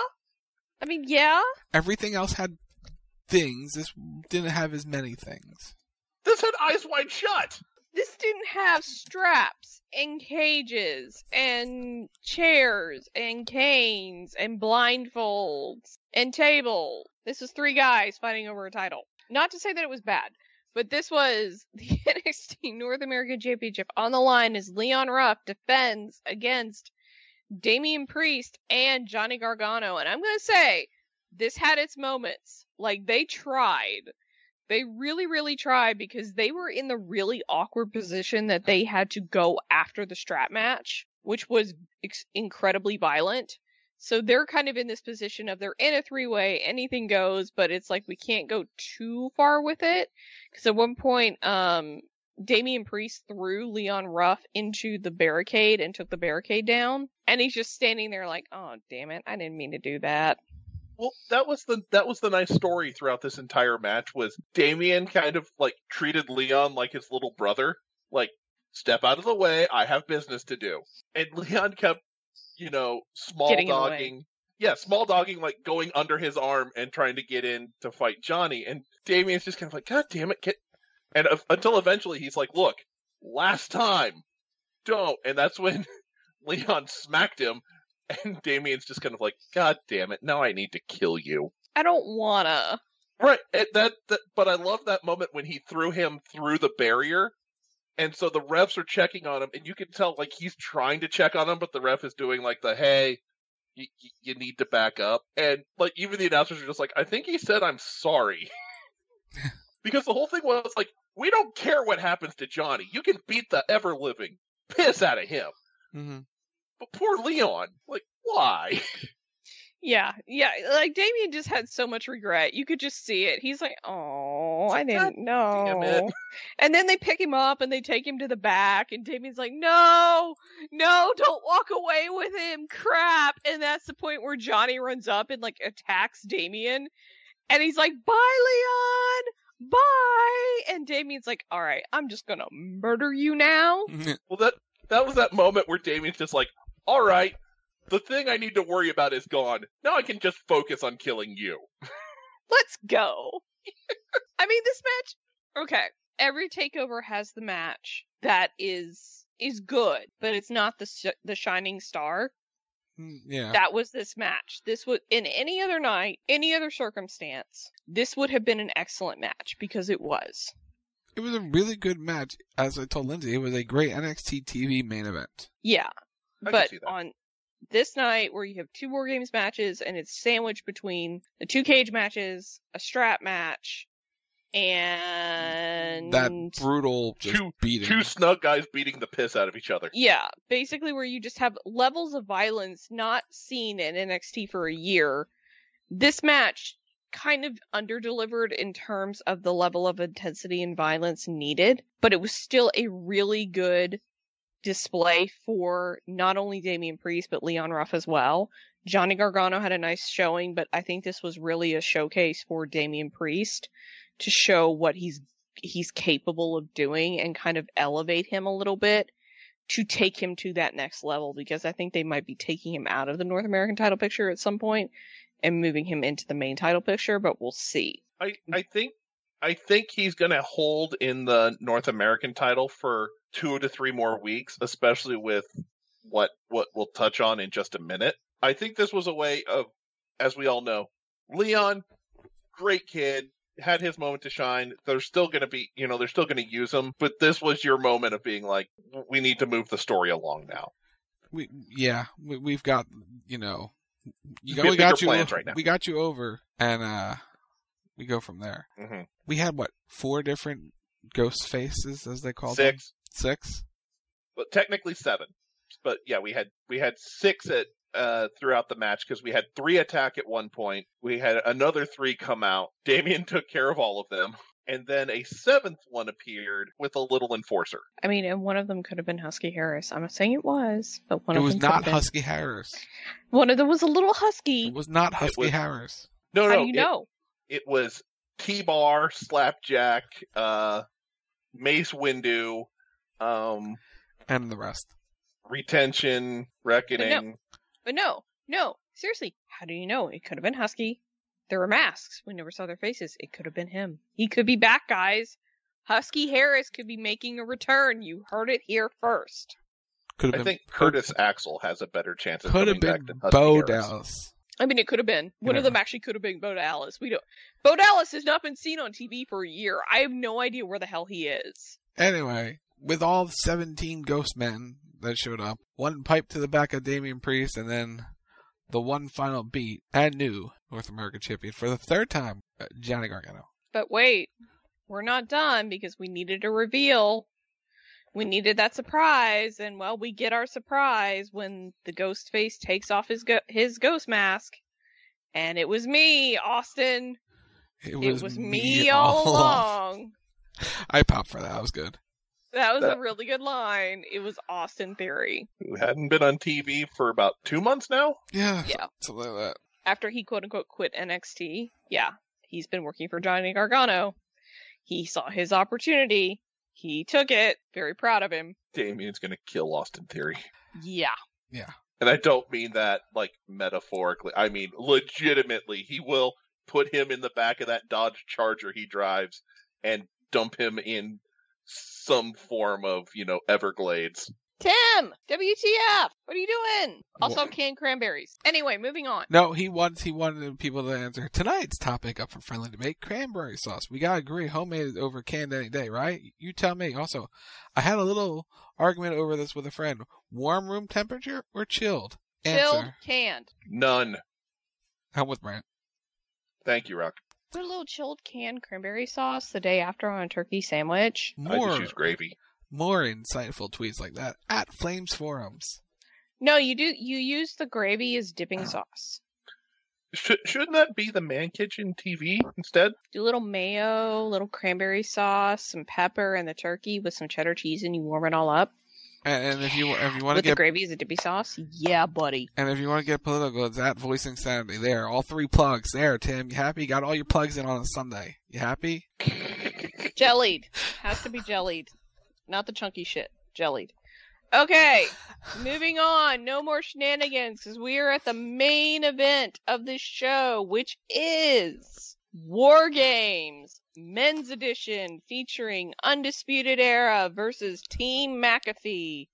I mean, yeah. Everything else had things. This didn't have as many things. This had Eyes Wide Shut. This didn't have straps and cages and chairs and canes and blindfolds and tables. This is three guys fighting over a title. Not to say that it was bad, But this was the N X T North American Championship on the line as Leon Ruff defends against Damian Priest and Johnny Gargano. And I'm going to say, this had its moments. Like, they tried. They really, really tried because they were in the really awkward position that they had to go after the strap match, which was ex- incredibly violent. So they're kind of in this position of they're in a three-way, anything goes, but it's like we can't go too far with it. Because at one point, um, Damian Priest threw Leon Ruff into the barricade and took the barricade down. And he's just standing there like, oh, damn it, I didn't mean to do that. Well, that was the that was the nice story throughout this entire match was Damian kind of like treated Leon like his little brother. Like, step out of the way, I have business to do. And Leon kept, you know, small Getting dogging. Yeah, small dogging, like going under his arm and trying to get in to fight Johnny. And Damian's just kind of like, God damn it. Get... And uh, until eventually he's like, look, last time, don't. And that's when Leon smacked him. And Damian's just kind of like, God damn it, now I need to kill you. I don't wanna. Right, and that, that, but I love that moment when he threw him through the barrier. And so the refs are checking on him, and you can tell, like, he's trying to check on him, but the ref is doing, like, the, hey, you, you need to back up. And, like, even the announcers are just like, I think he said I'm sorry. Because the whole thing was, like, we don't care what happens to Johnny. You can beat the ever-living piss out of him. Mm-hmm. But poor Leon, like, why? Yeah, yeah, like, Damian just had so much regret. You could just see it. He's like, oh, I didn't know. And then they pick him up and they take him to the back, and Damian's like, no, no, don't walk away with him, crap. And that's the point where Johnny runs up and, like, attacks Damian, and he's like, bye, Leon, bye. And Damian's like, all right, I'm just gonna murder you now. Well, that that was that moment where Damian's just like, all right, the thing I need to worry about is gone. Now I can just focus on killing you. Let's go. I mean, this match, okay, every takeover has the match that is is good, but it's not the sh- the shining star. Yeah. That was this match. This would, in any other night, any other circumstance, this would have been an excellent match because it was. It was a really good match. As I told Lindsay, it was a great N X T T V main event. Yeah. I but can see that. On this night where you have two War Games matches and it's sandwiched between the two cage matches, a strap match, and that brutal just two, beating. Two snug guys beating the piss out of each other. Yeah, basically where you just have levels of violence not seen in N X T for a year. This match kind of underdelivered in terms of the level of intensity and violence needed, but it was still a really good display for not only Damian Priest, but Leon Ruff as well. Johnny Gargano had a nice showing, but I think this was really a showcase for Damian Priest to show what he's he's capable of doing and kind of elevate him a little bit to take him to that next level, because I think they might be taking him out of the North American title picture at some point and moving him into the main title picture, but we'll see. I, I think I think he's gonna hold in the North American title for two to three more weeks, especially with what what we'll touch on in just a minute. I think this was a way of, as we all know, Leon, great kid, had his moment to shine. They're still going to be, you know, they're still going to use him, but this was your moment of being like, we need to move the story along now. We, yeah, we, we've got, you know, you We got, have we got bigger you, plans right now. we got you over, and uh, we go from there. Mm-hmm. We had what, four different ghost faces, as they call Six. them? Six. But technically seven. But yeah, we had we had six at uh, throughout the match because we had three attack at one point. We had another three come out. Damian took care of all of them. And then a seventh one appeared with a little enforcer. I mean, and one of them could have been Husky Harris. I'm not saying it was, but one It of was them could not have been. Husky Harris. One of them was a little husky. It was not Husky was- Harris. No, How no. do you it, know? It was T-Bar, Slapjack, uh, Mace Windu, um, And the rest. Retention, Reckoning. But no, no, seriously, how do you know? It could have been Husky. There were masks. We never saw their faces. It could have been him. He could be back, guys. Husky Harris could be making a return. You heard it here first. Could I have been. think Curtis Axel has a better chance of Could coming have been back than Husky Bo Harris. Dallas. I mean, it could have been. One Yeah. of them actually could have been Bo Dallas. We don't. Bo Dallas has not been seen on T V for a year. I have no idea where the hell he is. Anyway, with all seventeen ghost men that showed up, one pipe to the back of Damian Priest, and then the one final beat, and new North American champion for the third time, uh, Johnny Gargano. But wait, we're not done because we needed a reveal. We needed that surprise, and well, we get our surprise when the ghost face takes off his go- his ghost mask, and it was me, Austin. It was, it was me, me all along. I popped for that. That was good. That was That- a really good line. It was Austin Theory. Who hadn't been on T V for about two months now? Yeah. Yeah. Something like that. After he quote unquote quit N X T, yeah, he's been working for Johnny Gargano. He saw his opportunity. He took it. Very proud of him. Damien's gonna kill Austin Theory. Yeah. Yeah. And I don't mean that, like, metaphorically. I mean, legitimately. He will put him in the back of that Dodge Charger he drives and dump him in some form of, you know, Everglades. Tim! W T F! What are you doing? Also What? canned cranberries. Anyway, moving on. No, he wants he wanted people to answer tonight's topic up for friendly debate: cranberry sauce. We gotta agree, homemade is over canned any day, right? You tell me. Also, I had a little argument over this with a friend: warm room temperature or chilled? Chilled, Answer. canned. None. I'm with Brant. Thank you, Rock. Put a little chilled canned cranberry sauce the day after on a turkey sandwich. I More just use gravy. more insightful tweets like that at Flames Forums. No, you do. You use the gravy as dipping sauce. Should, shouldn't that be the Man Kitchen T V instead? Do a little mayo, little cranberry sauce, some pepper, and the turkey with some cheddar cheese, and you warm it all up. And, and if you if you want to With the get gravy as a dipping sauce? Yeah, buddy. and if you want to get political, it's at Voicing Sanity. There, all three plugs there. Tim, you happy? You got all your plugs in on a Sunday. You happy? Jellied. Has to be jellied. Not the chunky shit. Jellied. Okay, moving on. No more shenanigans, because we are at the main event of this show, which is War Games Men's Edition, featuring Undisputed Era versus Team McAfee.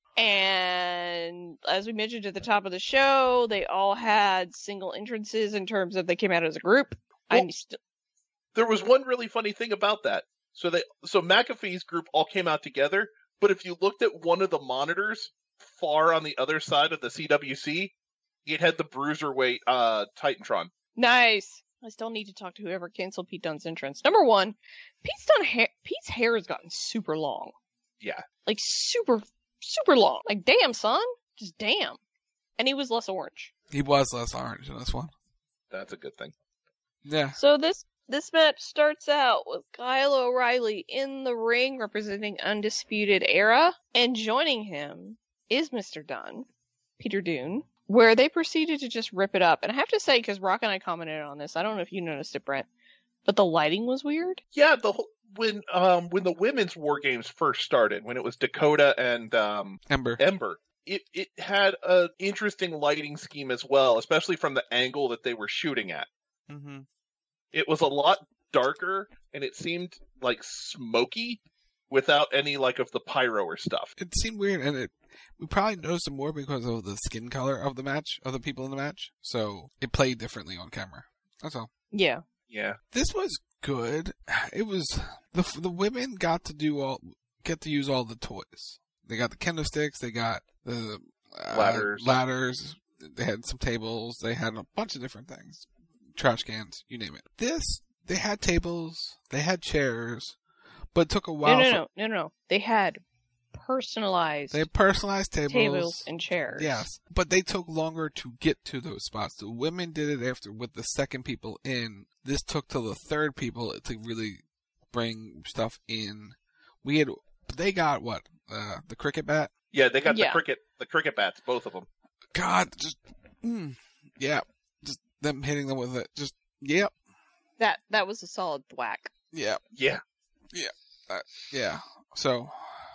And as we mentioned at the top of the show, they all had single entrances in terms of they came out as a group. Well, I'm st- There was one really funny thing about that. So they, so McAfee's group all came out together, but if you looked at one of the monitors far on the other side of the C W C, it had the Bruiserweight uh, Titantron. Nice. I still need to talk to whoever canceled Pete Dunne's entrance. Number one, Pete's Dunne ha- Pete's hair has gotten super long. Yeah. Like super, super long. Like damn, son. Just damn. And he was less orange. He was less orange in this one. That's a good thing. Yeah. So this this match starts out with Kyle O'Reilly in the ring representing Undisputed Era, and joining him is Mister Dunne, Peter Dunne, where they proceeded to just rip it up. And I have to say, because Rock and I commented on this, I don't know if you noticed it, Brent, but the lighting was weird. Yeah, the whole, when um when the women's War Games first started, when it was Dakota and um Ember. Ember, it it had an interesting lighting scheme as well, especially from the angle that they were shooting at. Mm-hmm. It was a lot darker, and it seemed like smoky without any like of the pyro or stuff. It seemed weird, and it we probably noticed it more because of the skin color of the match, of the people in the match. So it played differently on camera. That's all. Yeah. Yeah. This was good. It was the the women got to do all get to use all the toys. They got the kendo sticks. They got the uh, Ladders. Ladders. They had some tables. They had a bunch of different things. Trash cans, you name it. This, they had tables, they had chairs, but it took a while. No, no, for, no, no, no. They had personalized They had personalized tables. tables and chairs. Yes, but they took longer to get to those spots. The women did it after with the second people in. This took till the third people to really bring stuff in. We had, they got what? Uh, the cricket bat? Yeah, they got Yeah. the cricket the cricket bats, both of them. God, just, mm, yeah. Just them hitting them with it. Just, yep. That that was a solid thwack. Yeah. Yeah. Yeah. Uh, yeah. So.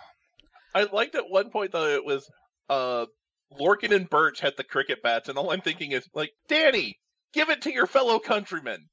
I liked at one point though it was uh Lorcan and Birch had the cricket bats, and all I'm thinking is like, Danny, give it to your fellow countrymen.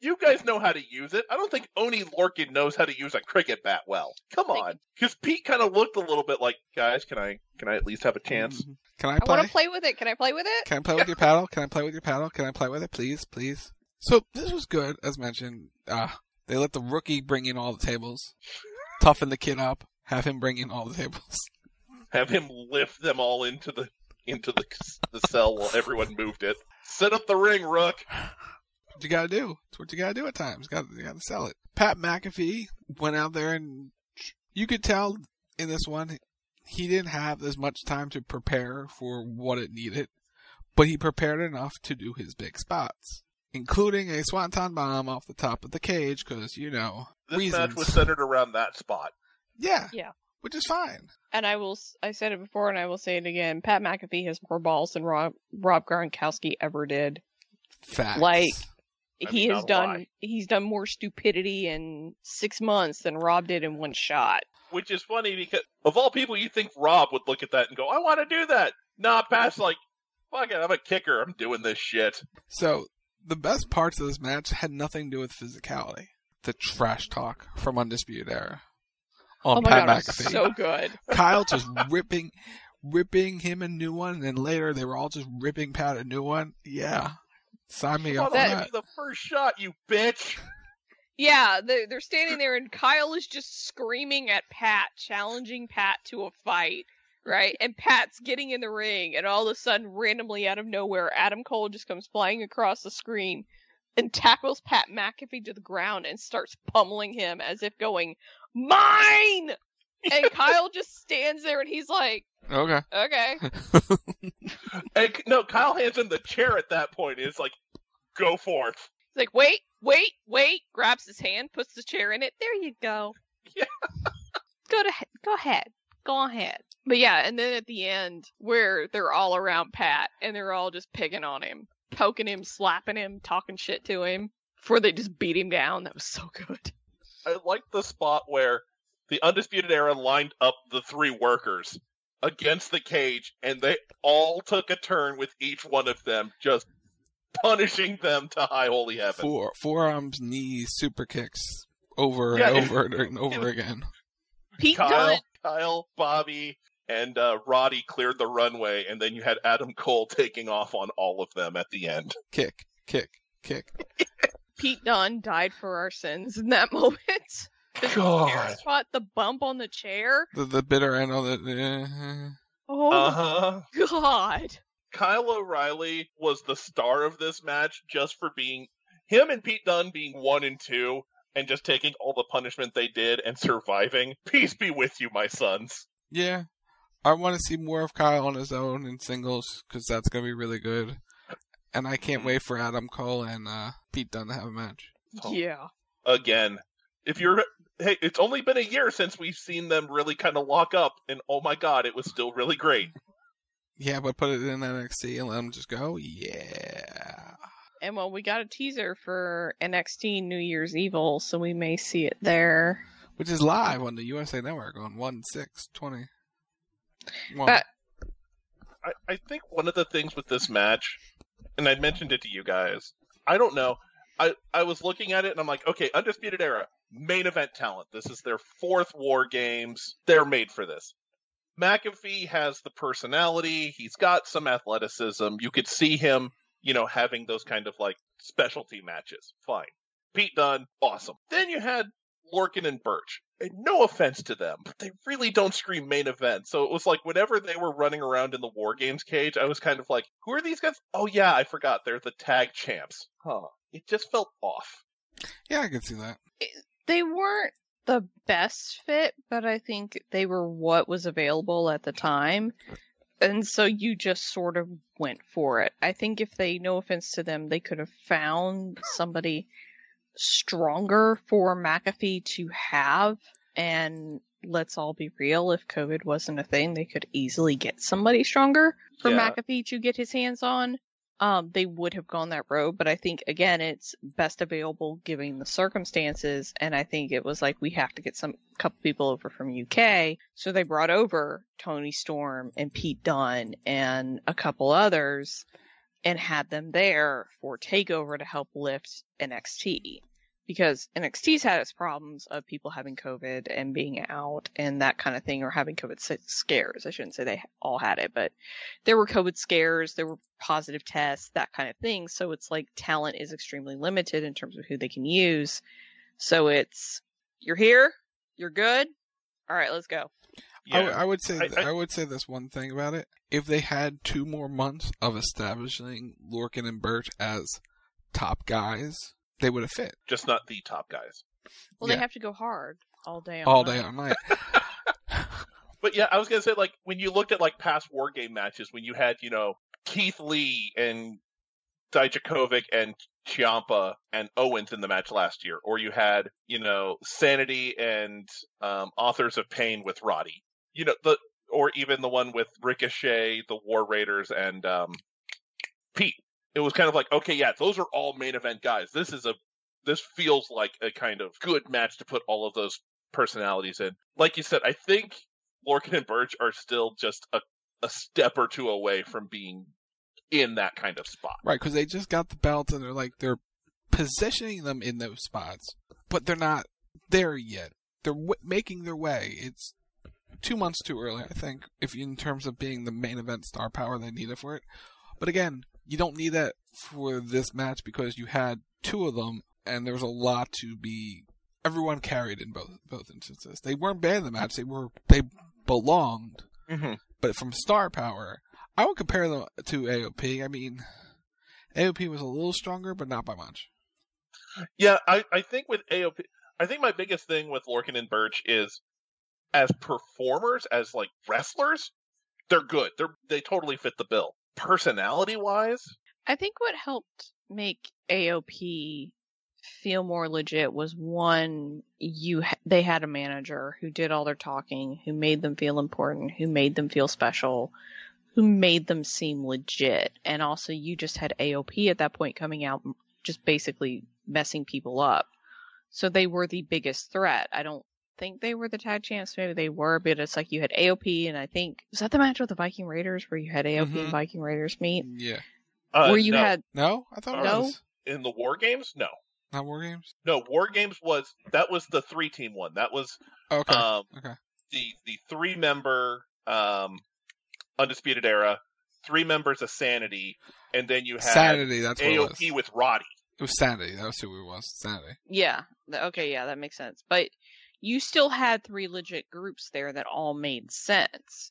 You guys know how to use it. I don't think Oney Lorcan knows how to use a cricket bat well. Come on. Because Pete kind of looked a little bit like, guys, can I can I at least have a chance? Can I I play? want to play with it. Can I play with it? Can I play with your paddle? Can I play with your paddle? Can I play with it? Please, please. So this was good, as mentioned. Uh, they let the rookie bring in all the tables, toughen the kid up, have him bring in all the tables. Have him lift them all into the into the the cell while everyone moved it. Set up the ring, Rook. What you gotta do. It's what you gotta do at times. You gotta, you gotta sell it. Pat McAfee went out there and you could tell in this one he didn't have as much time to prepare for what it needed, but he prepared enough to do his big spots, including a swanton bomb off the top of the cage because, you know, This reasons. match was centered around that spot. Yeah. Yeah. Which is fine. And I will, I said it before and I will say it again. Pat McAfee has more balls than Rob, Rob Gronkowski ever did. Facts. Like, I he mean, has not a done, lie. he's done more stupidity in six months than Rob did in one shot. Which is funny because, of all people, you think Rob would look at that and go, I want to do that. Nah, Pat's like, fuck it, I'm a kicker. I'm doing this shit. So, the best parts of this match had nothing to do with physicality. The trash talk from Undisputed Era on Oh my Pat god, it was McAfee. so good. Kyle just ripping, ripping him a new one, and then later they were all just ripping Pat a new one. Yeah. Sign me Come up on, for I'll that. give you the first shot, you bitch. Yeah, they're, they're standing there and Kyle is just screaming at Pat, challenging Pat to a fight, right? And Pat's getting in the ring, and all of a sudden, randomly out of nowhere, Adam Cole just comes flying across the screen and tackles Pat McAfee to the ground and starts pummeling him as if going, mine! And Kyle just stands there and he's like, Okay. okay. And, no, Kyle hands him the chair at that point. It's like, go forth. He's like, wait, wait, wait, grabs his hand, puts the chair in it. There you go. Yeah. Go to, go ahead. Go ahead. But yeah, and then at the end, where they're all around Pat, and they're all just picking on him, poking him, slapping him, talking shit to him, before they just beat him down. That was so good. I like the spot where the Undisputed Era lined up the three workers against the cage, and they all took a turn with each one of them, just punishing them to high holy heaven. Four, forearms, knees, super kicks, over Yeah, and it- over and over again. Pete Kyle, Dunne. Kyle, Bobby, and uh, Roddy cleared the runway, and then you had Adam Cole taking off on all of them at the end. Kick, kick, kick. Pete Dunne died for our sins in that moment. The God. chair spot, the bump on the chair. The, the bitter end of the. Uh, Oh, Uh-huh. God. Kyle O'Reilly was the star of this match just for being him and Pete Dunne being one and two and just taking all the punishment they did and surviving. Peace be with you, my sons. yeah. I want to see more of Kyle on his own in singles, because that's going to be really good. And I can't wait for Adam Cole and uh, Pete Dunne to have a match. Oh. Yeah. Again, if you're hey, it's only been a year since we've seen them really kind of lock up, and oh my god, it was still really great. Yeah, but put it in N X T and let them just go. Yeah. And well, we got a teaser for N X T New Year's Evil, so we may see it there. Which is live on the U S A Network on one six twenty. But I, I think one of the things with this match, and I mentioned it to you guys, I don't know. I, I was looking at it and I'm like, okay, Undisputed Era, main event talent. This is their fourth War Games. They're made for this. McAfee has the personality. He's got some athleticism. You could see him, you know, having those kind of like specialty matches. Fine. Pete Dunne, awesome. Then you had Lorcan and Birch. And no offense to them, but they really don't scream main event. So it was like whenever they were running around in the War Games cage, I was kind of like, who are these guys? Oh yeah, I forgot. They're the tag champs. Huh. It just felt off. Yeah, I can see that. they weren't the best fit, but I think they were what was available at the time. And so you just sort of went for it. I think if they, no offense to them, they could have found somebody stronger for McAfee to have. And let's all be real, if COVID wasn't a thing, they could easily get somebody stronger for Yeah. McAfee to get his hands on. Um, they would have gone that road, but I think, again, it's best available given the circumstances, and I think it was like, we have to get some couple people over from U K, so they brought over Tony Storm and Pete Dunne and a couple others, and had them there for TakeOver to help lift N X T. Because N X T's had its problems of people having COVID and being out and that kind of thing, or having COVID scares. I shouldn't say they all had it, but there were COVID scares, there were positive tests, that kind of thing. So it's like talent is extremely limited in terms of who they can use. So it's, you're here, you're good, all right, let's go. Yeah. I, w- I would say th- I, I, I would say this one thing about it. If they had two more months of establishing Lorcan and Burch as top guys, they would have fit. Just not the top guys. Well, Yeah. they have to go hard all day on all night. day all night. But yeah, I was gonna say, like, when you looked at like past War Game matches, when you had, you know, Keith Lee and Dijakovic and Ciampa and Owens in the match last year, or you had, you know, Sanity and um, Authors of Pain with Roddy, you know, the or even the one with Ricochet, the War Raiders, and um, Pete. It was kind of like, okay, yeah, those are all main event guys. This is a, this feels like a kind of good match to put all of those personalities in. Like you said, I think Lorcan and Burch are still just a, a step or two away from being in that kind of spot. Right, because they just got the belt and they're like, they're positioning them in those spots, but they're not there yet. They're w- making their way. It's two months too early, I think, if you, in terms of being the main event star power they needed for it. But again, you don't need that for this match because you had two of them, and there was a lot to be. Everyone carried in both both instances. They weren't bad in the match; they were they belonged. Mm-hmm. But from star power, I would compare them to A O P. I mean, A O P was a little stronger, but not by much. Yeah, I, I think with A O P, I think my biggest thing with Lorcan and Burch is, as performers, as like wrestlers, they're good. They're they totally fit the bill. Personality-wise, I think what helped make A O P feel more legit was, one, you ha- they had a manager who did all their talking, who made them feel important, who made them feel special, who made them seem legit. And also you just had A O P at that point coming out just basically messing people up. So they were the biggest threat. I don't think they were the tag champs. Maybe they were, but it's like you had A O P, and I think, was that the match with the Viking Raiders where you had A O P Mm-hmm. and Viking Raiders meet? Yeah. Uh, where you no. had No, I thought it No? was in the War Games, no, not War Games. no. War Games was that was the three team one. That was Okay. um, okay. the the three member um, Undisputed Era, three members of Sanity, and then you had Sanity. That's what A O it was. P with Roddy. It was Sanity. That was who it was. Sanity. Yeah. th- Okay, yeah, that makes sense. But you still had three legit groups there that all made sense.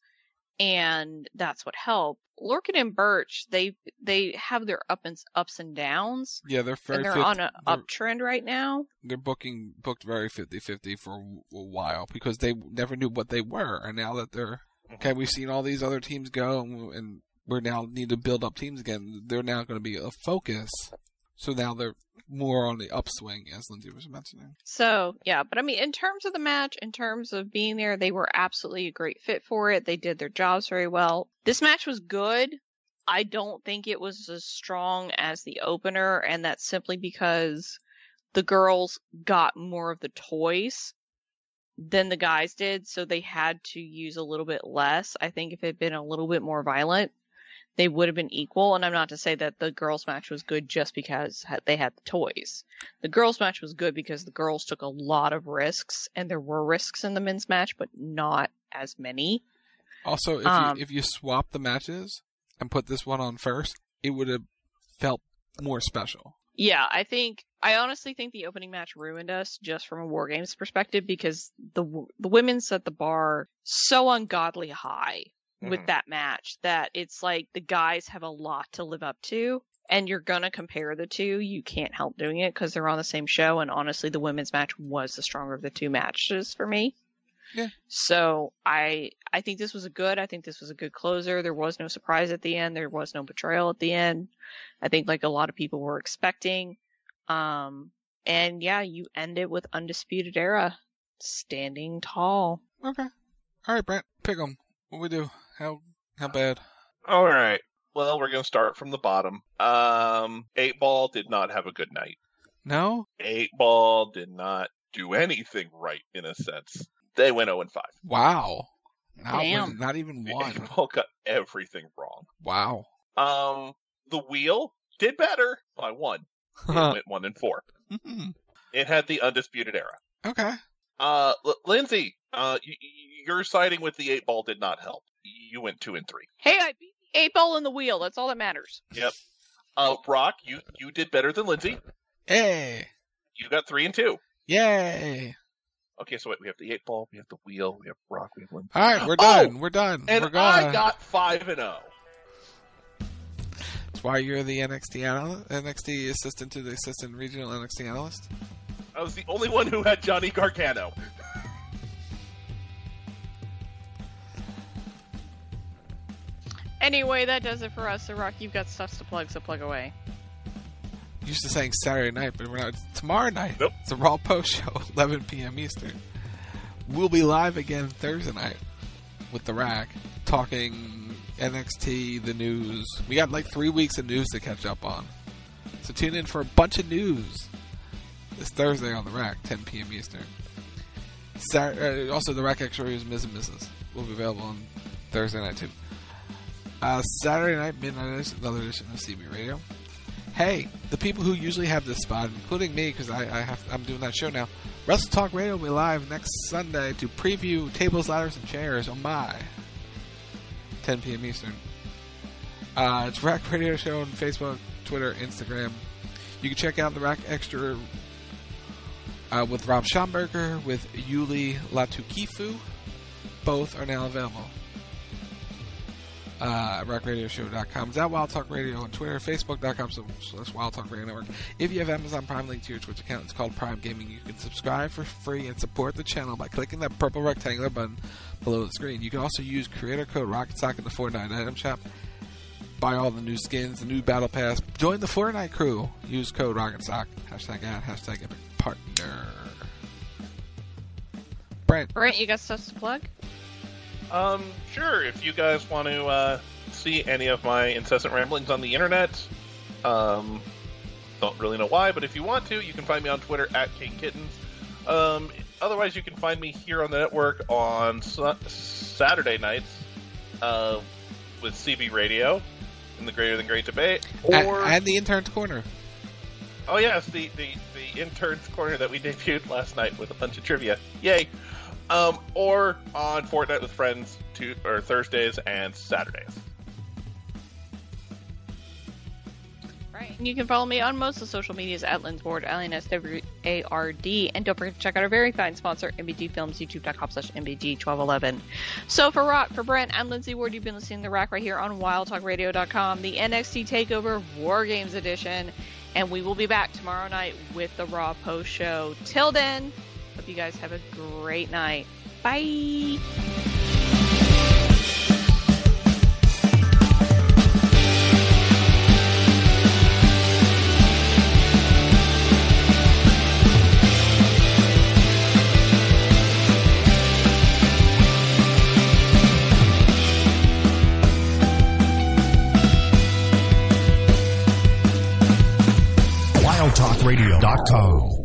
And that's what helped. Lorcan and Burch, they they have their up and, ups and downs. Yeah, they're very And they're fit- on an they're- uptrend right now. They're booking booked very fifty-fifty for a while because they never knew what they were, and now that they're okay, we've seen all these other teams go, and, and we're now need to build up teams again. They're now going to be a focus, so now they're more on the upswing, as Lindsay was mentioning. So, yeah, but I mean, in terms of the match, in terms of being there, they were absolutely a great fit for it. They did their jobs very well. This match was good. I don't think it was as strong as the opener, and that's simply because the girls got more of the toys than the guys did, so they had to use a little bit less. I think if it had been a little bit more violent, they would have been equal. And I'm not to say that the girls match was good just because they had the toys. The girls match was good because the girls took a lot of risks, and there were risks in the men's match, but not as many. Also, if Um, you if you swap the matches and put this one on first, it would have felt more special. Yeah, I think, I honestly think the opening match ruined us just from a War Games perspective, because the the women set the bar so ungodly high with Mhm. that match that it's like the guys have a lot to live up to, and you're gonna compare the two. You can't help doing it because they're on the same show, and honestly the women's match was the stronger of the two matches for me. Yeah. So I I think this was a good, I think this was a good closer. There was no surprise at the end. There was no betrayal at the end. I think like a lot of people were expecting. Um, and yeah, you end it with Undisputed Era standing tall. Okay. All right, Brent, pick 'em. What we do? How how bad? All right. Well, we're going to start from the bottom. Um, Eight Ball did not have a good night. No? Eight Ball did not do anything right, in a sense. They went oh and five. Wow. Not, Damn. not even one. Eight Ball got everything wrong. Wow. Um, the wheel did better by one. It went one and four. It had the Undisputed Era. Okay. Uh, L- Lindsay, uh, y- y- your siding with the eight ball did not help. You went two and three. Hey, I beat the eight ball in the wheel. That's all that matters. Yep. Uh, Brock, you, you did better than Lindsay. Hey. You got three and two. Yay. Okay, so wait, we have the eight ball, we have the wheel, we have Brock, we have Lindsay. All right, we're done. Oh, we're done. And we're gonna... I got five and zero. That's why you're the N X T analyst, N X T assistant to the assistant regional N X T analyst. I was the only one who had Johnny Gargano. Anyway, that does it for us. So, Rock, you've got stuff to plug, so plug away. Used to saying Saturday night, but we're not. It's tomorrow night. Nope. It's a Raw post show, eleven p.m. Eastern. We'll be live again Thursday night with The Rack, talking N X T, the news. We got like three weeks of news to catch up on. So tune in for a bunch of news this Thursday on The Rack, ten p.m. Eastern. Saturday, uh, also, The Rack Extra Reviews, Miz and Missus will be available on Thursday night too. Uh, Saturday night, midnight edition, another edition of C B Radio. Hey, the people who usually have this spot, including me, because I, I have, I'm doing that show now. Wrestle Talk Radio will be live next Sunday to preview Tables, Ladders, and Chairs. Oh my! ten p.m. Eastern. Uh, it's Rack Radio Show on Facebook, Twitter, Instagram. You can check out the Rack Extra uh, with Rob Schomburger, with Yuli Latukifu. Both are now available. Uh, rack radio show dot com. It's at Wild Talk Radio on Twitter, facebook dot com slash Wild Talk Radio Network. If you have Amazon Prime, link to your Twitch account. It's called Prime Gaming. You can subscribe for free and support the channel by clicking that purple rectangular button below the screen. You can also use creator code RocketSock in the Fortnite item shop. Buy all the new skins, the new battle pass. Join the Fortnite crew. Use code RocketSock. Hashtag ad, hashtag epic partner. Brent. Brent, you got stuff to plug? Um, sure. If you guys want to uh, see any of my incessant ramblings on the internet, um, don't really know why, but if you want to, you can find me on Twitter at King Kittens. Um, otherwise, you can find me here on the network on su- Saturday nights uh, with C B Radio in the Greater Than Great Debate, or and, and the Intern's Corner. Oh yes, the, the the Intern's Corner that we debuted last night with a bunch of trivia. Yay! Um, or on Fortnite with Friends to, or Thursdays and Saturdays. Right. And you can follow me on most of the social medias at Linsward, L N S W A R D. And don't forget to check out our very fine sponsor, M B G Films, youtube dot com slash M B G twelve eleven. So for Rock, for Brent, I'm Lindsay Ward. You've been listening to The Rack right here on wild talk radio dot com, the N X T TakeOver War Games edition. And we will be back tomorrow night with the Raw post show. Till then, hope you guys have a great night. Bye. wild talk radio dot com